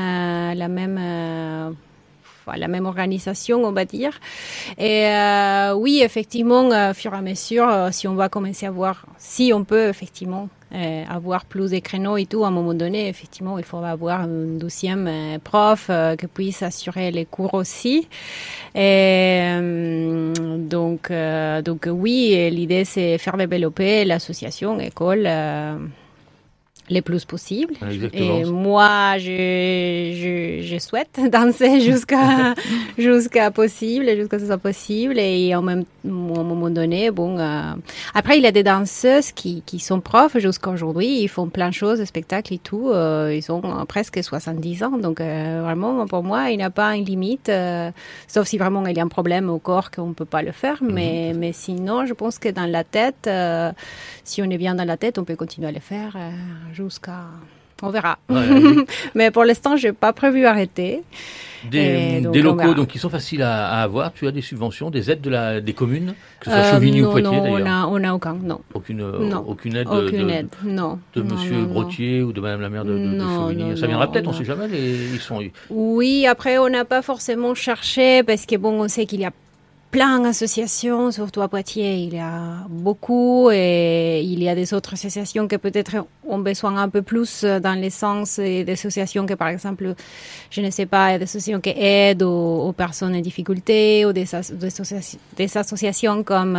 même organisation, on va dire. Et oui, effectivement, au fur et à mesure, si on va commencer à voir, si on peut effectivement avoir plus de créneaux et tout, à un moment donné, effectivement, il faudra avoir une deuxième prof qui puisse assurer les cours aussi. Et donc oui, l'idée c'est faire développer l'association école. Le plus possible. Exactement. Et moi, je souhaite danser jusqu'à possible, jusqu'à ce que ce soit possible. Et au moment donné, après, il y a des danseuses qui sont profs jusqu'à aujourd'hui. Ils font plein de choses, spectacles et tout. Ils ont presque 70 ans. Donc, vraiment, pour moi, il n'y a pas une limite. Sauf si vraiment il y a un problème au corps qu'on ne peut pas le faire. Mais sinon, je pense que dans la tête, si on est bien dans la tête, on peut continuer à le faire jusqu'à... On verra. Ouais. Mais pour l'instant, je n'ai pas prévu arrêter. Des locaux donc, qui sont faciles à avoir. Tu as des subventions, des aides des communes, que ce soit Chauvigny ou Poitiers d'ailleurs. On n'a aucun, non. Aucune aide non. De monsieur Brottier ou de madame la maire de Chauvigny. Ça viendra peut-être, on ne sait jamais. Oui, après on n'a pas forcément cherché parce que bon, on sait qu'il y a plein d'associations, surtout à Poitiers, il y a beaucoup et il y a des autres associations qui peut-être ont besoin un peu plus dans le sens des associations que par exemple, je ne sais pas, des associations qui aident aux personnes en difficulté ou des associations comme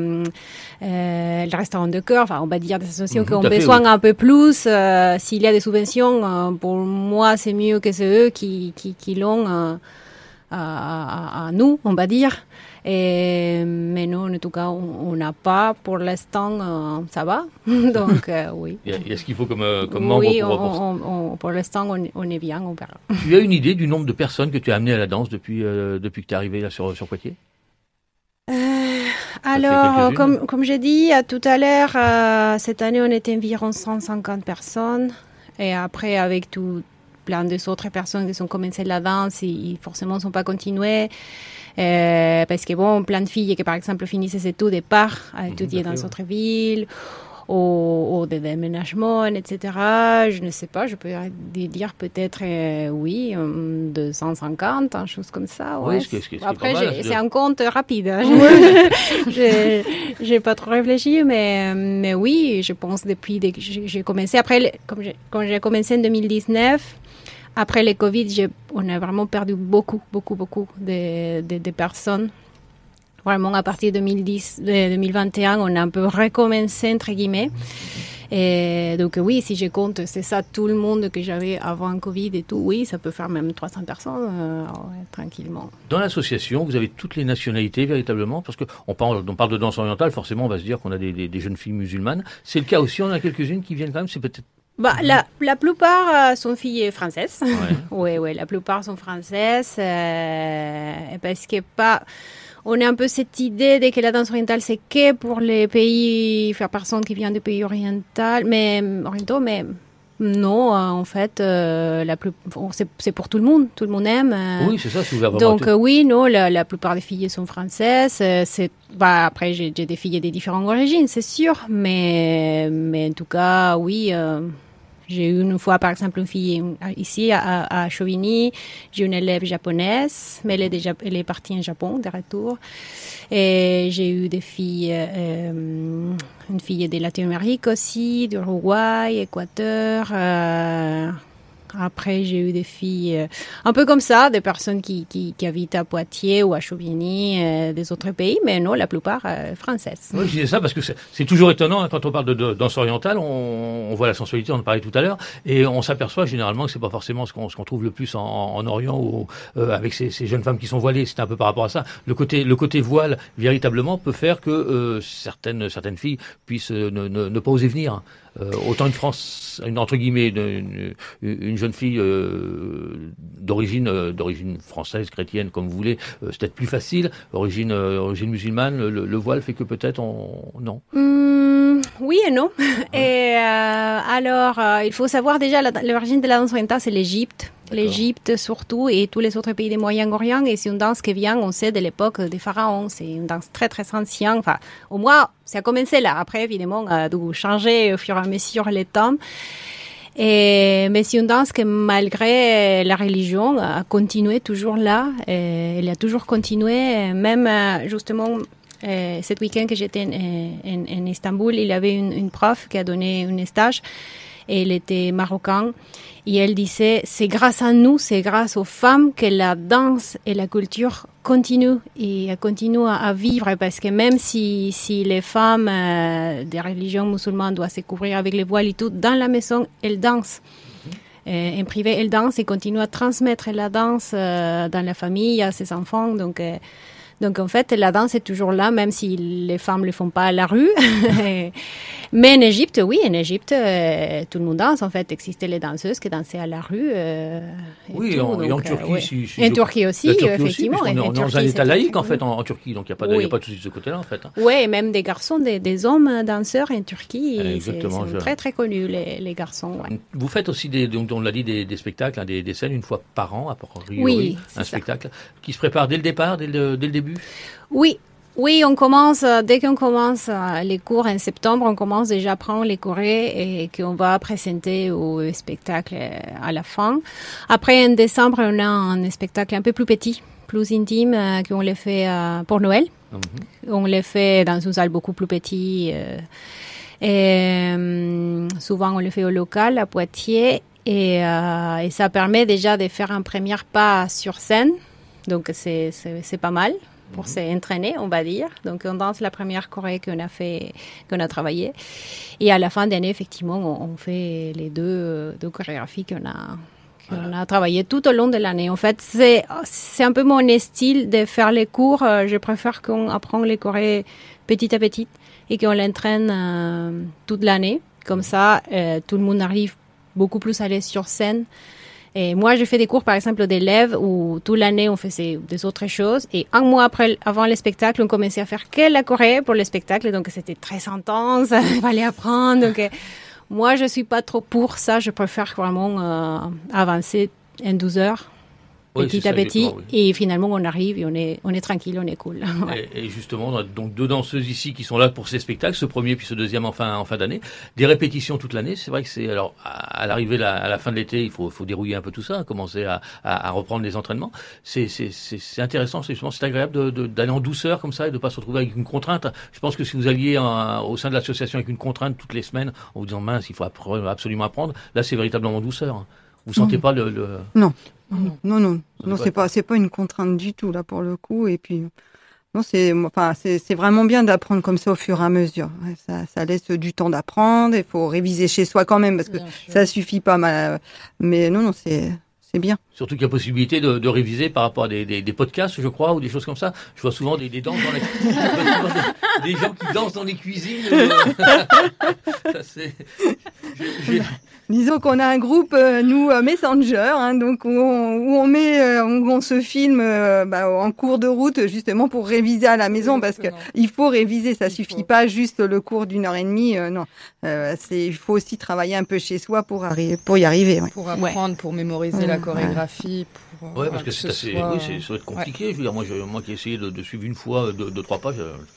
le restaurant de cœur, enfin on va dire des associations qui ont besoin un peu plus. S'il y a des subventions, pour moi c'est mieux que c'est eux qui l'ont à nous, on va dire. Mais non, en tout cas, on n'a pas pour l'instant, ça va. Donc, oui. Il y a ce qu'il faut comme membre pour pour l'instant, on est bien, on verra. Tu as une idée du nombre de personnes que tu as amenées à la danse depuis que tu es arrivé là sur Poitiers? Alors, comme j'ai dit tout à l'heure, cette année, on était environ 150 personnes. Et après, avec plein d'autres personnes qui ont commencé la danse, ils forcément ne sont pas continuées. Parce que bon, plein de filles qui par exemple finissaient ses études et partent à étudier dans d'autres villes ou des déménagements, etc. Je ne sais pas, je peux dire peut-être 250, une chose comme ça. Ouais. Oui, après, c'est un compte rapide. Hein. J'ai pas trop réfléchi, mais oui, je pense depuis que j'ai commencé. Après, quand j'ai commencé en 2019. Après le Covid, on a vraiment perdu beaucoup de personnes. Vraiment, à partir de 2021, on a un peu recommencé, entre guillemets. Et donc, oui, si je compte, c'est ça, tout le monde que j'avais avant le Covid et tout, oui, ça peut faire même 300 personnes, tranquillement. Dans l'association, vous avez toutes les nationalités, véritablement, parce qu'on parle de danse orientale, forcément, on va se dire qu'on a des jeunes filles musulmanes. C'est le cas aussi, on a quelques-unes qui viennent quand même, c'est peut-être... La plupart sont filles françaises. Ouais. Oui, la plupart sont françaises. Parce que on a un peu cette idée de que la danse orientale, c'est que pour les pays, faire personne qui vient des pays orientaux, mais non, en fait, c'est pour tout le monde aime. Oui, c'est ça, c'est ouvert vraiment. Donc, oui, non, la plupart des filles sont françaises. Après, j'ai des filles de différentes origines, c'est sûr, mais en tout cas, oui. J'ai eu une fois, par exemple, une fille ici à Chauvigny. J'ai une élève japonaise, mais elle est partie en Japon de retour. Et j'ai eu des filles, une fille de Latine-Amérique aussi, d'Uruguay, Équateur. Après, j'ai eu des filles un peu comme ça, des personnes qui habitent à Poitiers ou à Chauvigny, des autres pays, mais non, la plupart françaises. Oui, je disais ça parce que c'est toujours étonnant, hein, quand on parle de danse orientale, on voit la sensualité, on en parlait tout à l'heure, et on s'aperçoit généralement que c'est pas forcément ce qu'on trouve le plus en Orient ou avec ces jeunes femmes qui sont voilées. C'est un peu par rapport à ça. Le côté voile, véritablement, peut faire que certaines filles puissent ne pas oser venir. Autant entre guillemets, une jeune fille d'origine française, chrétienne, comme vous voulez, c'est peut-être plus facile. Origine musulmane, le voile fait que peut-être non. Oui et non. Et alors, il faut savoir déjà l'origine de la danse orientale, c'est l'Égypte. D'accord. L'Égypte surtout et tous les autres pays du Moyen-Orient. Et c'est une danse qui vient, on sait, de l'époque des pharaons. C'est une danse très très ancienne. Enfin, au moins, ça a commencé là. Après, évidemment, a changé au fur et à mesure les temps. Mais c'est une danse qui, malgré la religion, a continué toujours là. Elle a toujours continué, même justement. Cet week-end que j'étais en Istanbul, il y avait une prof qui a donné un stage. Et elle était marocaine. Et elle disait, c'est grâce à nous, c'est grâce aux femmes que la danse et la culture continuent à vivre. Parce que même si les femmes des religions musulmanes doivent se couvrir avec les voiles et tout, dans la maison, elles dansent. En privé, elles dansent et continuent à transmettre la danse dans la famille, à ses enfants. Donc en fait, la danse est toujours là, même si les femmes ne le font pas à la rue. Mais en Égypte, oui, tout le monde danse. En fait, existaient les danseuses qui dansaient à la rue. Oui, tout, et en Turquie, oui. En Turquie aussi, effectivement. On est dans un état laïque, en fait, en Turquie, donc il n'y a pas de souci de ce côté-là, en fait. Oui, et même des garçons, des hommes danseurs en Turquie, Exactement, c'est très très connus, les garçons. Ouais. Vous faites aussi, donc on l'a dit, des spectacles, hein, des scènes une fois par an, à priori, oui, un spectacle qui se prépare dès le départ, dès le début. Oui, on commence, dès qu'on commence les cours en septembre, on commence déjà à prendre les chorés et qu'on va présenter au spectacle à la fin. Après, en décembre, on a un spectacle un peu plus petit, plus intime, qu'on les fait pour Noël. On les fait dans une salle beaucoup plus petite. Et souvent, on le fait au local, à Poitiers. Et ça permet déjà de faire un premier pas sur scène. Donc, c'est pas mal pour s'entraîner, on va dire. Donc, on danse la première choré qu'on a travaillé. Et à la fin d'année, effectivement, on fait les deux chorégraphies qu'on a travaillé tout au long de l'année. En fait, c'est un peu mon style de faire les cours. Je préfère qu'on apprenne les chorés petit à petit et qu'on l'entraîne toute l'année. Comme ça, tout le monde arrive beaucoup plus à l'aise sur scène. Et moi, j'ai fait des cours, par exemple, d'élèves où toute l'année, on faisait des autres choses. Et un mois avant le spectacle, on commençait à faire que la choré pour le spectacle. Donc, c'était très intense. Il fallait apprendre. Donc, moi, je suis pas trop pour ça. Je préfère vraiment avancer en 12 heures. Petit à petit, et finalement on arrive et on est tranquille, on est cool. Ouais. Et justement, on a donc deux danseuses ici qui sont là pour ces spectacles, ce premier puis ce deuxième en fin d'année. Des répétitions toute l'année, c'est vrai que c'est alors à l'arrivée à la fin de l'été, il faut dérouiller un peu tout ça, commencer à reprendre les entraînements. C'est intéressant, c'est agréable d'aller en douceur comme ça et de pas se retrouver avec une contrainte. Je pense que si vous alliez au sein de l'association avec une contrainte toutes les semaines en vous disant mince, il faut absolument apprendre, là c'est véritablement en douceur. Vous sentez pas le... Non, c'est pas une contrainte du tout là pour le coup. Et puis non, c'est vraiment bien d'apprendre comme ça au fur et à mesure. Ça laisse du temps d'apprendre. Il faut réviser chez soi quand même parce que ça suffit pas mal. Mais non, c'est bien. Surtout qu'il y a possibilité de réviser par rapport à des podcasts, je crois, ou des choses comme ça. Je vois souvent des danses dans les... des gens qui dansent dans les cuisines. Disons qu'on a un groupe, nous, Messenger, hein, donc où on se filme en cours de route, justement pour réviser à la maison, parce que il faut réviser, ça suffit pas juste le cours d'1 heure et demie, non. Il faut aussi travailler un peu chez soi pour y arriver. Ouais. Pour apprendre, pour mémoriser la chorégraphie. Oui, parce que ça va être compliqué. Ouais. Je veux dire, moi qui ai essayé de suivre une fois 2-3 pages,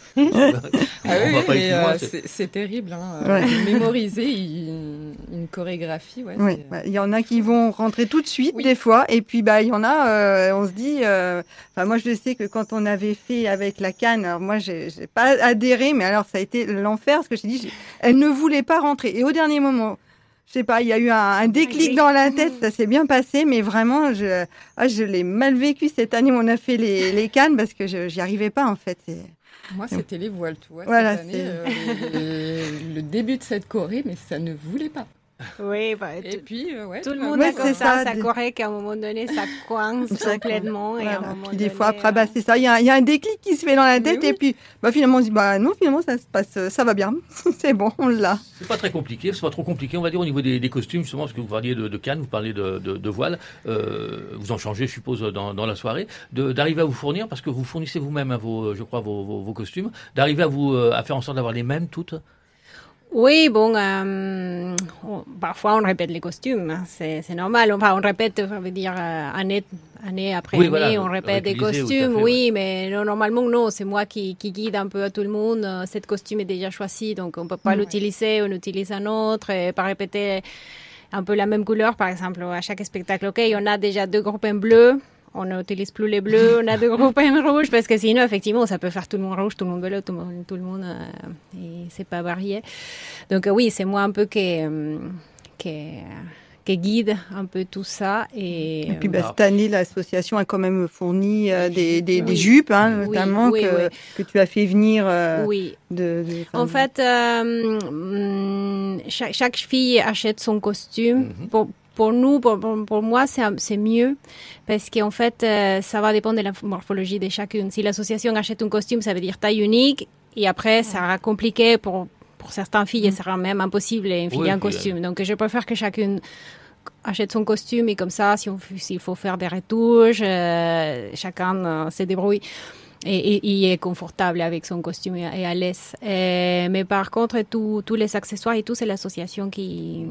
c'est terrible. Hein. Mémoriser une chorégraphie. Il y en a qui vont rentrer tout de suite des fois, et puis il y en a, on se dit. Moi, je sais que quand on avait fait avec la canne, alors moi, j'ai pas adhéré, mais alors ça a été l'enfer, parce que j'ai dit, elle ne voulait pas rentrer, et au dernier moment. Je sais pas, il y a eu un déclic dans la tête, ça s'est bien passé, mais vraiment, je l'ai mal vécu cette année où on a fait les cannes parce que j'y arrivais pas en fait. Moi, c'était les voiles, tu vois. Voilà, cette année, le début de cette choré, mais ça ne voulait pas. Oui, et puis, tout le monde a comme ça choré qu'à un moment donné, ça coince complètement. Et à un moment puis des fois, après, c'est ça, il y a un déclic qui se fait dans la tête, et puis finalement, on se dit, non, finalement, ça se passe, ça va bien, c'est bon, on l'a. C'est pas très compliqué, c'est pas trop compliqué, on va dire, au niveau des costumes, justement, parce que vous parliez de canne, vous parliez de voile, vous en changez, je suppose, dans la soirée, d'arriver à vous fournir, parce que vous fournissez vous-même, vos costumes, d'arriver à faire en sorte d'avoir les mêmes toutes. Oui, parfois on répète les costumes, c'est normal. Enfin, on répète, ça veut dire année après année, on répète des costumes. Mais normalement non, c'est moi qui guide un peu à tout le monde. Cet costume est déjà choisi, donc on peut pas l'utiliser, on utilise un autre, et pas répéter un peu la même couleur, par exemple à chaque spectacle. Ok, on a déjà 2 groupes en bleu. On n'utilise plus les bleus, on a 2 groupes en rouge, parce que sinon, effectivement, ça peut faire tout le monde rouge, tout le monde bleu, tout le monde, et c'est pas varié. Donc oui, c'est moi un peu qui guide un peu tout ça. Et puis cette année, l'association a quand même fourni des jupes, notamment, que tu as fait venir. En fait, chaque fille achète son costume. Pour nous, pour moi, c'est mieux parce qu'en fait, ça va dépendre de la morphologie de chacune. Si l'association achète un costume, ça veut dire taille unique, et après, ça sera compliqué pour pour certaines filles, il sera même impossible une fille en costume. Donc, je préfère que chacune achète son costume et comme ça, s'il faut faire des retouches, chacun se débrouille. Et il est confortable avec son costume et à l'aise. Mais par contre, tous les accessoires et tout, c'est l'association qui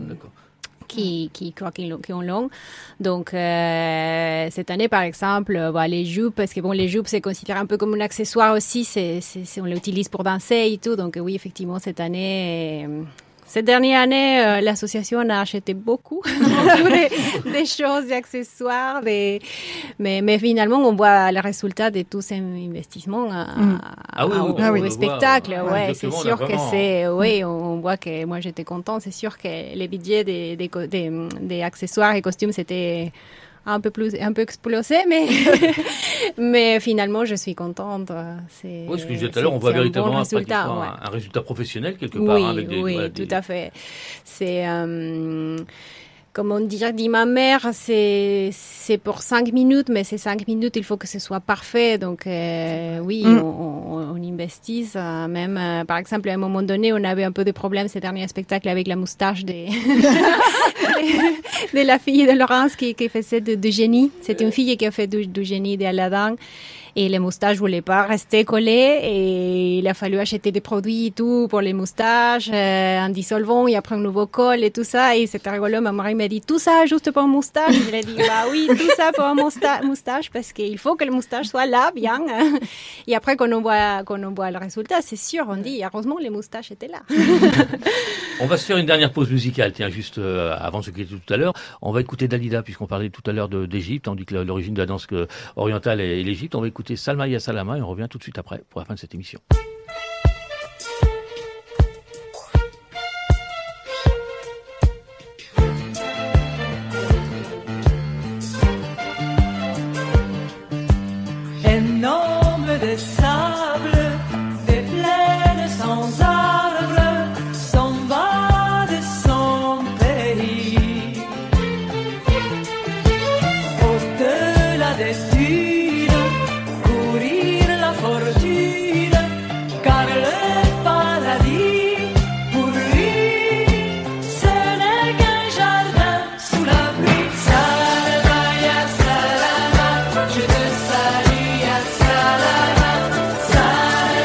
en l'ont. Donc, cette année, par exemple, les jupes, parce que les jupes, c'est considéré un peu comme un accessoire aussi, on l'utilise pour danser et tout. Donc, oui, effectivement, cette dernière année, l'association a acheté beaucoup des choses, des accessoires, mais finalement, on voit le résultat de tous ces investissements au spectacle. C'est sûr que on voit que moi j'étais contente. C'est sûr que les budgets des accessoires et costumes, c'était un peu explosé, mais finalement, je suis contente. Ce que je disais tout à l'heure, on voit véritablement un résultat professionnel quelque part. Oui, tout à fait. C'est, comme on dit ma mère, c'est pour 5 minutes, mais ces 5 minutes, il faut que ce soit parfait. Donc, on investit. Même, par exemple, à un moment donné, on avait un peu de problèmes ces derniers spectacles avec la moustache de la fille de Laurence qui faisait du génie. C'était une fille qui a fait du génie d'Aladin. Et les moustaches voulaient pas rester collées et il a fallu acheter des produits et tout pour les moustaches, un dissolvant et après un nouveau colle et tout ça. Et c'était rigolo. Ma mari m'a dit, tout ça juste pour un moustache? Je lui ai dit, oui, tout ça pour un moustache parce qu'il faut que le moustache soit là, bien. Et après, quand on voit le résultat, c'est sûr, on dit, heureusement, les moustaches étaient là. On va se faire une dernière pause musicale, tiens, juste avant ce qui était tout à l'heure. On va écouter Dalida, puisqu'on parlait tout à l'heure d'Égypte. On dit que l'origine de la danse orientale est l'Égypte. On va écouter Salma Ya Salama et on revient tout de suite après pour la fin de cette émission. Énorme des sables, des plaines sans arbres, s'en va de son pays. Au-delà des dunes, courir la fortune, car le paradis, pour lui, ce n'est qu'un jardin sous l'abri. Salama ya salama, je te salue ya salama, salama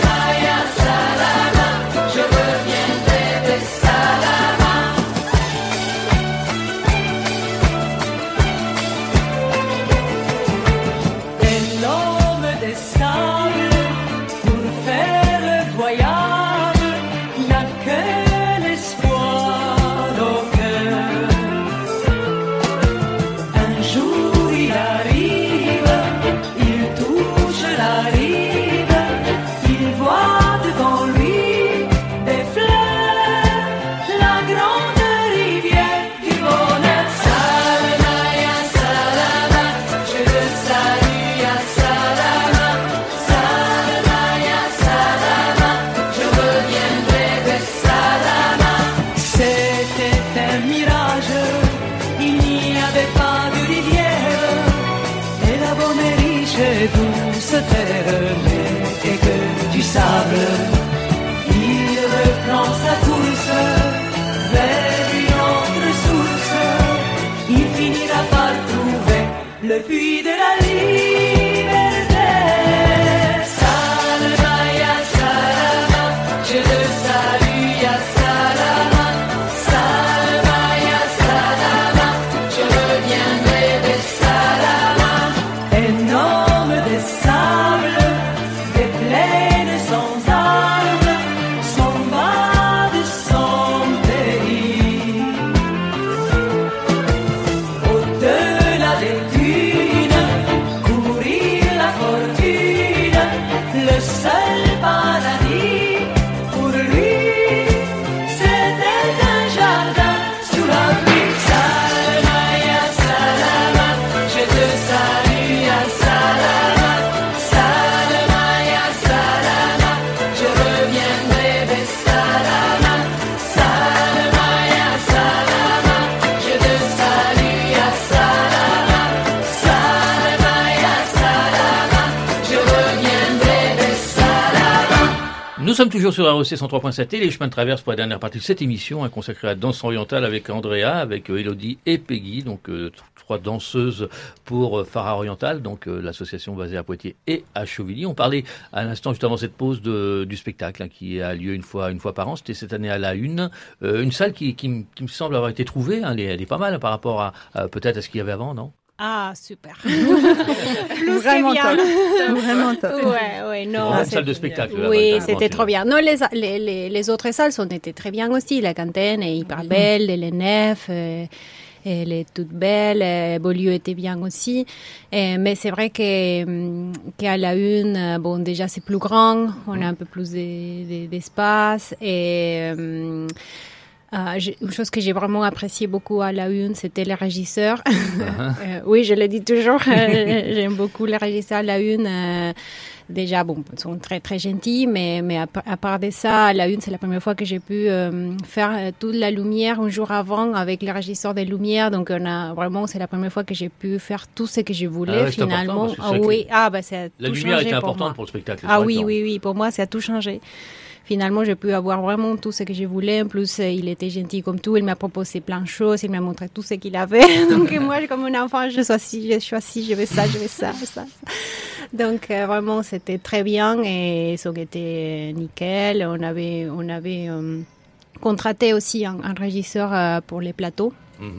Nous sommes toujours sur REC 103.7 et les chemins de traverse pour la dernière partie de cette émission, consacrée à la danse orientale avec Andrea, avec Elodie et Peggy, donc 3 danseuses pour Phara Oriental, donc l'association basée à Poitiers et à Chauvilly. On parlait à l'instant, juste avant cette pause, du spectacle qui a lieu une fois par an. C'était cette année à la Une salle qui me semble avoir été trouvée. Elle est pas mal par rapport à peut-être à ce qu'il y avait avant, non? Ah, super. Vraiment top. Vraiment top. Ouais, non. Une salle de spectacle. Oui, c'était trop bien. Non, les autres salles étaient très bien aussi. La Cantine est hyper belle, les nefs, elle est toute belle. Beaulieu était bien aussi. Mais c'est vrai qu'à la Une, bon, déjà c'est plus grand, on a un peu plus d'espace et une chose que j'ai vraiment apprécié beaucoup à la Une, c'était les régisseurs. Oui, je le dis toujours, j'aime beaucoup les régisseurs à la Une. Déjà, bon, ils sont très très gentils, mais à part de ça, à la Une, c'est la première fois que j'ai pu faire toute la lumière un jour avant avec les régisseurs des lumières. Donc, c'est la première fois que j'ai pu faire tout ce que je voulais finalement. La lumière était importante pour le spectacle. Oui, pour moi, ça a tout changé. Finalement, j'ai pu avoir vraiment tout ce que je voulais. En plus, il était gentil comme tout. Il m'a proposé plein de choses. Il m'a montré tout ce qu'il avait. Donc, moi, comme un enfant, je choisis, je veux ça. Donc, vraiment, c'était très bien et ça a été nickel. On avait contraté aussi un régisseur pour les plateaux.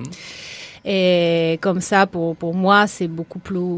Et comme ça, pour moi, c'est beaucoup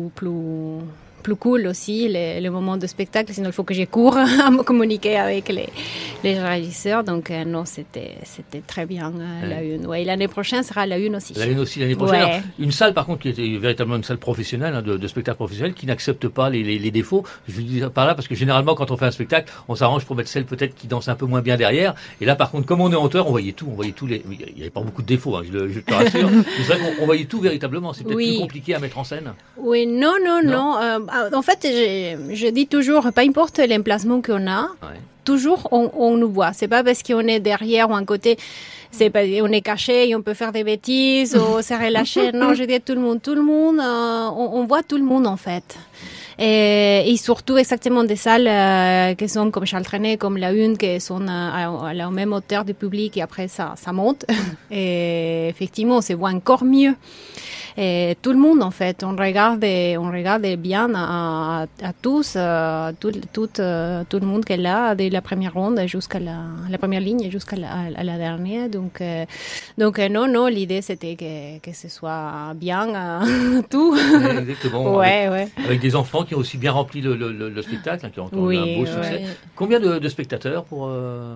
plus cool aussi le moment de spectacle, sinon il faut que je cours à me communiquer avec les régisseurs. Donc non, c'était très bien la Une. Ouais, l'année prochaine sera la Une aussi. L'année prochaine. Ouais. Alors, une salle par contre qui était véritablement une salle professionnelle, de spectacle professionnel, qui n'accepte pas les défauts. Je dis par là parce que généralement quand on fait un spectacle, on s'arrange pour mettre celle peut-être qui danse un peu moins bien derrière. Et là par contre, comme on est auteur, on voyait tout. Il n'y avait pas beaucoup de défauts, je te rassure. C'est vrai qu'on voyait tout véritablement. C'est peut-être plus compliqué à mettre en scène. Oui, non. En fait, je dis toujours, peu importe l'emplacement qu'on a, toujours on nous voit. C'est pas parce qu'on est derrière ou à côté, on est caché et on peut faire des bêtises ou se relâcher. Non, je dis tout le monde, on voit tout le monde en fait. Et surtout exactement des salles qui sont comme Charles Trenet, comme la Une, qui sont à la même hauteur du public et après ça monte. Et effectivement, on se voit encore mieux. Et tout le monde, en fait, on regarde bien à tous, tout le monde qui est là, dès la première ronde jusqu'à la première ligne, jusqu'à la dernière. Donc non, l'idée c'était que ce soit bien tout. Exactement. Ouais. Avec des enfants qui ont aussi bien rempli le spectacle, qui ont eu un beau succès. Combien de spectateurs pour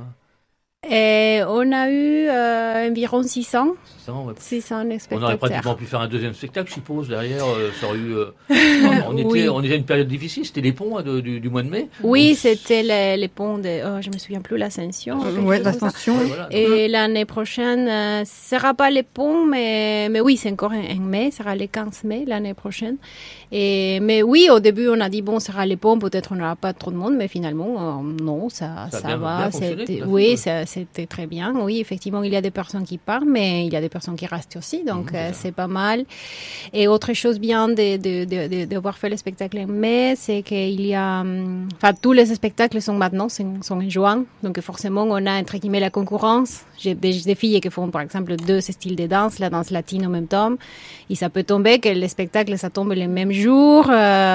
Et on a eu environ 600. 600 spectateurs. On aurait pratiquement pu faire un deuxième spectacle, je suppose, derrière. Ça aurait eu. On était à une période difficile, c'était les ponts du mois de mai. Oui, c'était les ponts de. Je me souviens plus, l'Ascension. L'Ascension. Et l'année prochaine, ce sera pas les ponts, mais oui, c'est encore en mai, ce sera le 15 mai l'année prochaine. Mais oui, au début, on a dit bon, ce sera les ponts, peut-être on n'aura pas trop de monde, mais finalement, non, ça va. C'était très bien. Oui, effectivement, il y a des personnes qui partent, mais il y a des personnes qui restent aussi, donc c'est pas mal. Et autre chose bien d'avoir fait le spectacle en mai, c'est qu'il y a, tous les spectacles sont maintenant sont en juin, donc forcément on a entre guillemets la concurrence. J'ai des filles qui font par exemple 2 styles de danse, la danse latine en même temps, et ça peut tomber que les spectacles ça tombe le même jour.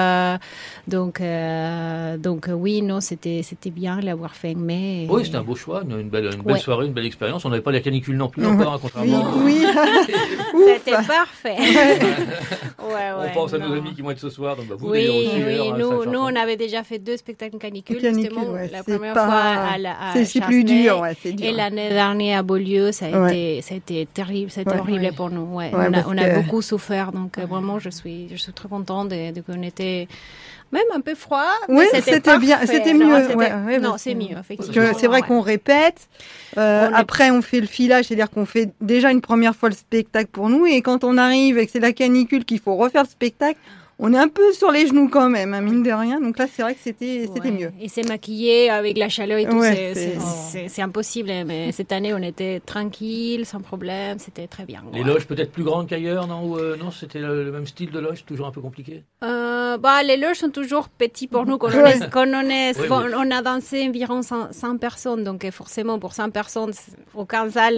Donc oui, non, c'était bien l'avoir fait en mai. Oui, c'était un beau choix, une belle soirée, une belle expérience. On n'avait pas la canicule non plus encore, contrairement. Oui. C'était parfait. On pense à nos amis qui vont être ce soir. Donc vous nous on avait déjà fait 2 spectacles canicule. Justement, la première fois à c'est plus dur, c'est dur. Et l'année dernière à Beaulieu, ça a été terrible, c'était horrible pour nous. On a beaucoup souffert, donc vraiment je suis très contente de qu'on était même un peu froid. Oui, c'était bien, c'était mieux. C'est mieux, effectivement. C'est vrai qu'on répète. Après, on fait le filage, c'est-à-dire qu'on fait déjà une première fois le spectacle pour nous, et quand on arrive et que c'est la canicule qu'il faut refaire le spectacle, on est un peu sur les genoux quand même, mine de rien. Donc là, c'est vrai que c'était mieux. Et c'est maquillé avec la chaleur et tout, c'est impossible. Mais cette année, on était tranquille, sans problème, c'était très bien. Les loges peut-être plus grandes qu'ailleurs, non? Non, c'était le même style de loge, toujours un peu compliqué. Les loges sont toujours petits pour nous. On a dansé environ 100 personnes, donc forcément pour 100 personnes, aucun salle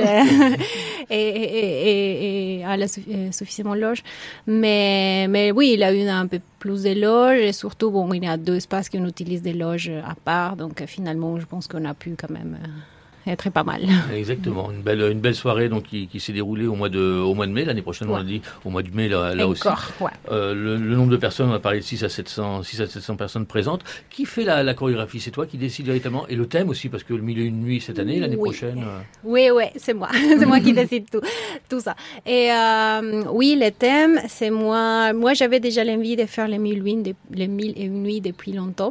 et suffisamment de loges. Mais oui, il a eu un peu plus de loges et surtout, il y a 2 espaces qu'on utilise des loges à part. Donc finalement, je pense qu'on a pu quand même être pas mal. Exactement, une belle soirée donc qui s'est déroulée au mois de mai. L'année prochaine, on l'a dit, au mois de mai là aussi. Ouais. Le nombre de personnes, on a parlé de 6 à 700 personnes présentes. Qui fait la chorégraphie? C'est toi qui décides directement? Et le thème aussi, parce que le 1001 nuits cette année, l'année prochaine. Oui, c'est moi. C'est moi qui décide tout ça. Et oui, le thème, c'est moi. Moi, j'avais déjà l'envie de faire les 1001 nuits depuis longtemps.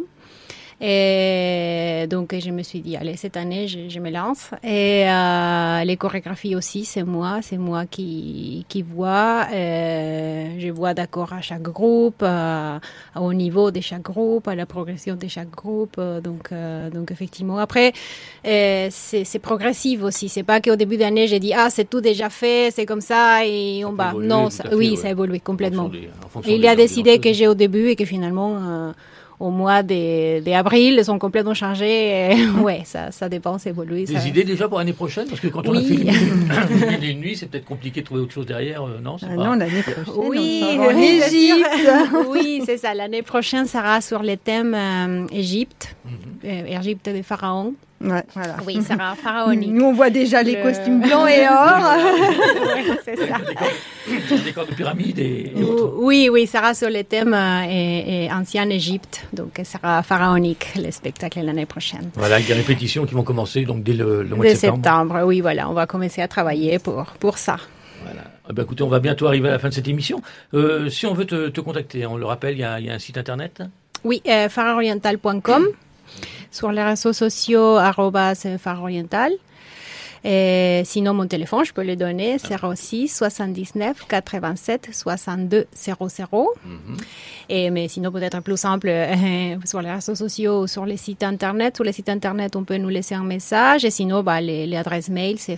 Et donc, je me suis dit, allez, cette année, je me lance. Et les chorégraphies aussi, c'est moi qui vois. Je vois d'accord à chaque groupe, au niveau de chaque groupe, à la progression de chaque groupe. Donc effectivement. Après, c'est progressif aussi. C'est pas qu'au début d'année, j'ai dit, c'est tout déjà fait, c'est comme ça, et on va. Non, ça a évolué complètement. Et il a décidé que j'ai au début et que finalement, au mois d'avril, ils sont complètement changés. Ouais, ça dépend, ça évolue. Des idées déjà pour l'année prochaine? Parce que quand on a fait une nuit, c'est peut-être compliqué de trouver autre chose derrière, non? Non, l'année prochaine, oui, oui, c'est ça. L'année prochaine sera sur le thème Égypte, Égypte des pharaons. Ouais, voilà. Oui, ça sera pharaonique. Nous, on voit déjà les costumes blancs et or. Oui, c'est ça. Les décors de pyramides et autres. Oui, ça sera sur le thème ancienne Égypte. Donc, ça sera pharaonique, le spectacle l'année prochaine. Voilà, avec des répétitions qui vont commencer donc dès le mois de septembre. Oui, voilà, on va commencer à travailler pour ça. Voilà. Écoutez, on va bientôt arriver à la fin de cette émission. Si on veut te contacter, on le rappelle, il y a un site internet. Oui, pharaoriental.com. Sur les réseaux sociaux, @pharaoriental. Et sinon, mon téléphone, je peux le donner, 06 79 87 62 00. Mais sinon, peut-être plus simple, sur les réseaux sociaux ou sur les sites internet. Sur les sites internet, on peut nous laisser un message. Et sinon, les adresses mail, c'est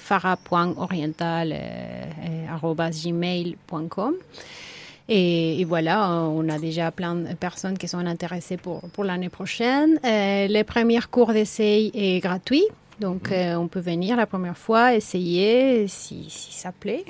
phara.oriental@gmail.com. Et voilà, on a déjà plein de personnes qui sont intéressées pour l'année prochaine. Les premiers cours d'essai est gratuit. Donc, on peut venir la première fois, essayer si ça plaît.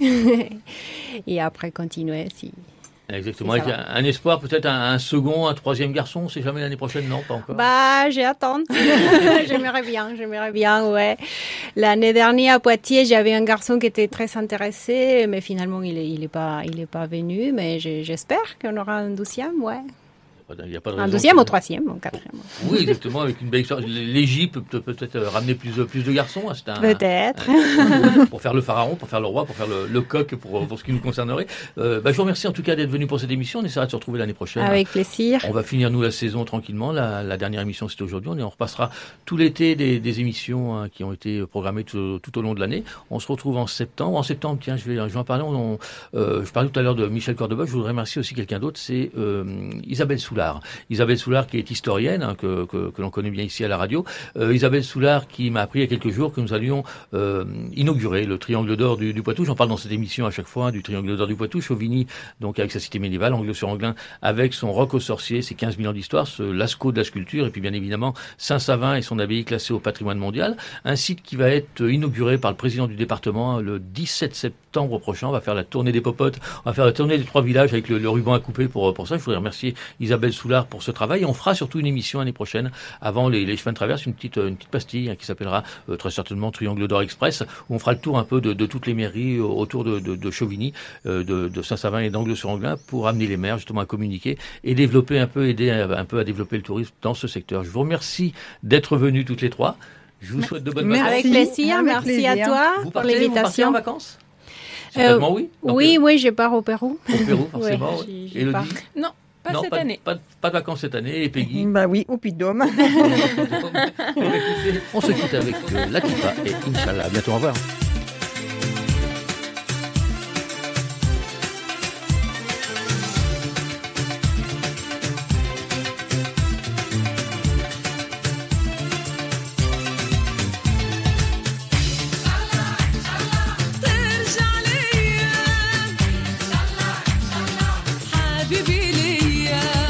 Et après, continuer si... Exactement, avec un espoir, peut-être un second, un troisième garçon, c'est jamais l'année prochaine, non, pas encore. J'ai attendre. J'aimerais bien, ouais. L'année dernière à Poitiers, j'avais un garçon qui était très intéressé, mais finalement il est pas venu, mais j'espère qu'on aura un 12e, ouais. Il y a pas de raison. Un 12e ou 3e, ou 4e. Oui, exactement, avec une belle histoire. L'Égypte peut-être ramener plus de garçons. Peut-être. Pour faire le pharaon, pour faire le roi, pour faire le coq, pour ce qui nous concernerait. Je vous remercie en tout cas d'être venu pour cette émission. On essaiera de se retrouver l'année prochaine. Avec plaisir. On va finir, nous, la saison tranquillement. La dernière émission, c'était aujourd'hui. On repassera tout l'été des émissions qui ont été programmées tout au long de l'année. On se retrouve en septembre. En septembre, tiens, je vais en parler. Je parlais tout à l'heure de Michel Cordoba. Je voudrais remercier aussi quelqu'un d'autre. C'est Isabelle Soulard. Isabelle Soulard qui est historienne, que l'on connaît bien ici à la radio. Isabelle Soulard qui m'a appris il y a quelques jours que nous allions inaugurer le Triangle d'Or du Poitou. J'en parle dans cette émission à chaque fois, du Triangle d'Or du Poitou. Chauvigny, donc avec sa cité médiévale, Angleux-sur-Anglin, avec son roc aux sorciers, ses 15 000 ans d'histoire, ce Lascaux de la sculpture, et puis bien évidemment Saint-Savin et son abbaye classée au patrimoine mondial. Un site qui va être inauguré par le président du département le 17 septembre prochain. On va faire la tournée des popotes, on va faire la tournée des 3 villages avec le ruban à couper pour ça. Je voudrais remercier Isabelle Soulard pour ce travail. Et on fera surtout une émission l'année prochaine, avant les chemins de traverse, une petite pastille qui s'appellera très certainement Triangle d'Or Express, où on fera le tour un peu de toutes les mairies autour de Chauvigny, de Saint-Savin et d'Angleux-sur-Anglin, pour amener les maires justement à communiquer et aider un peu à développer le tourisme dans ce secteur. Je vous remercie d'être venus toutes les 3. Je vous souhaite de bonnes vacances. Avec plaisir, merci à toi pour l'invitation. Vous partez en vacances? Certainement oui. Oui, je pars au Pérou. Au Pérou, forcément. Élodie? Non. Pas cette année. Pas de vacances cette année. Et Peggy? Oui, au Puy-de-Dôme. On se quitte avec Latifa et Inch'Allah. À bientôt, au revoir. حبيبي ليا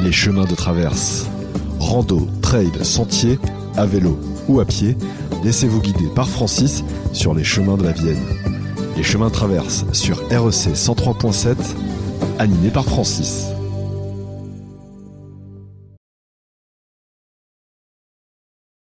les chemins de traverse. Rando, trail, sentier, à vélo ou à pied, laissez-vous guider par Francis sur les chemins de la Vienne. Les chemins de traverse sur REC 103.7, animé par Francis.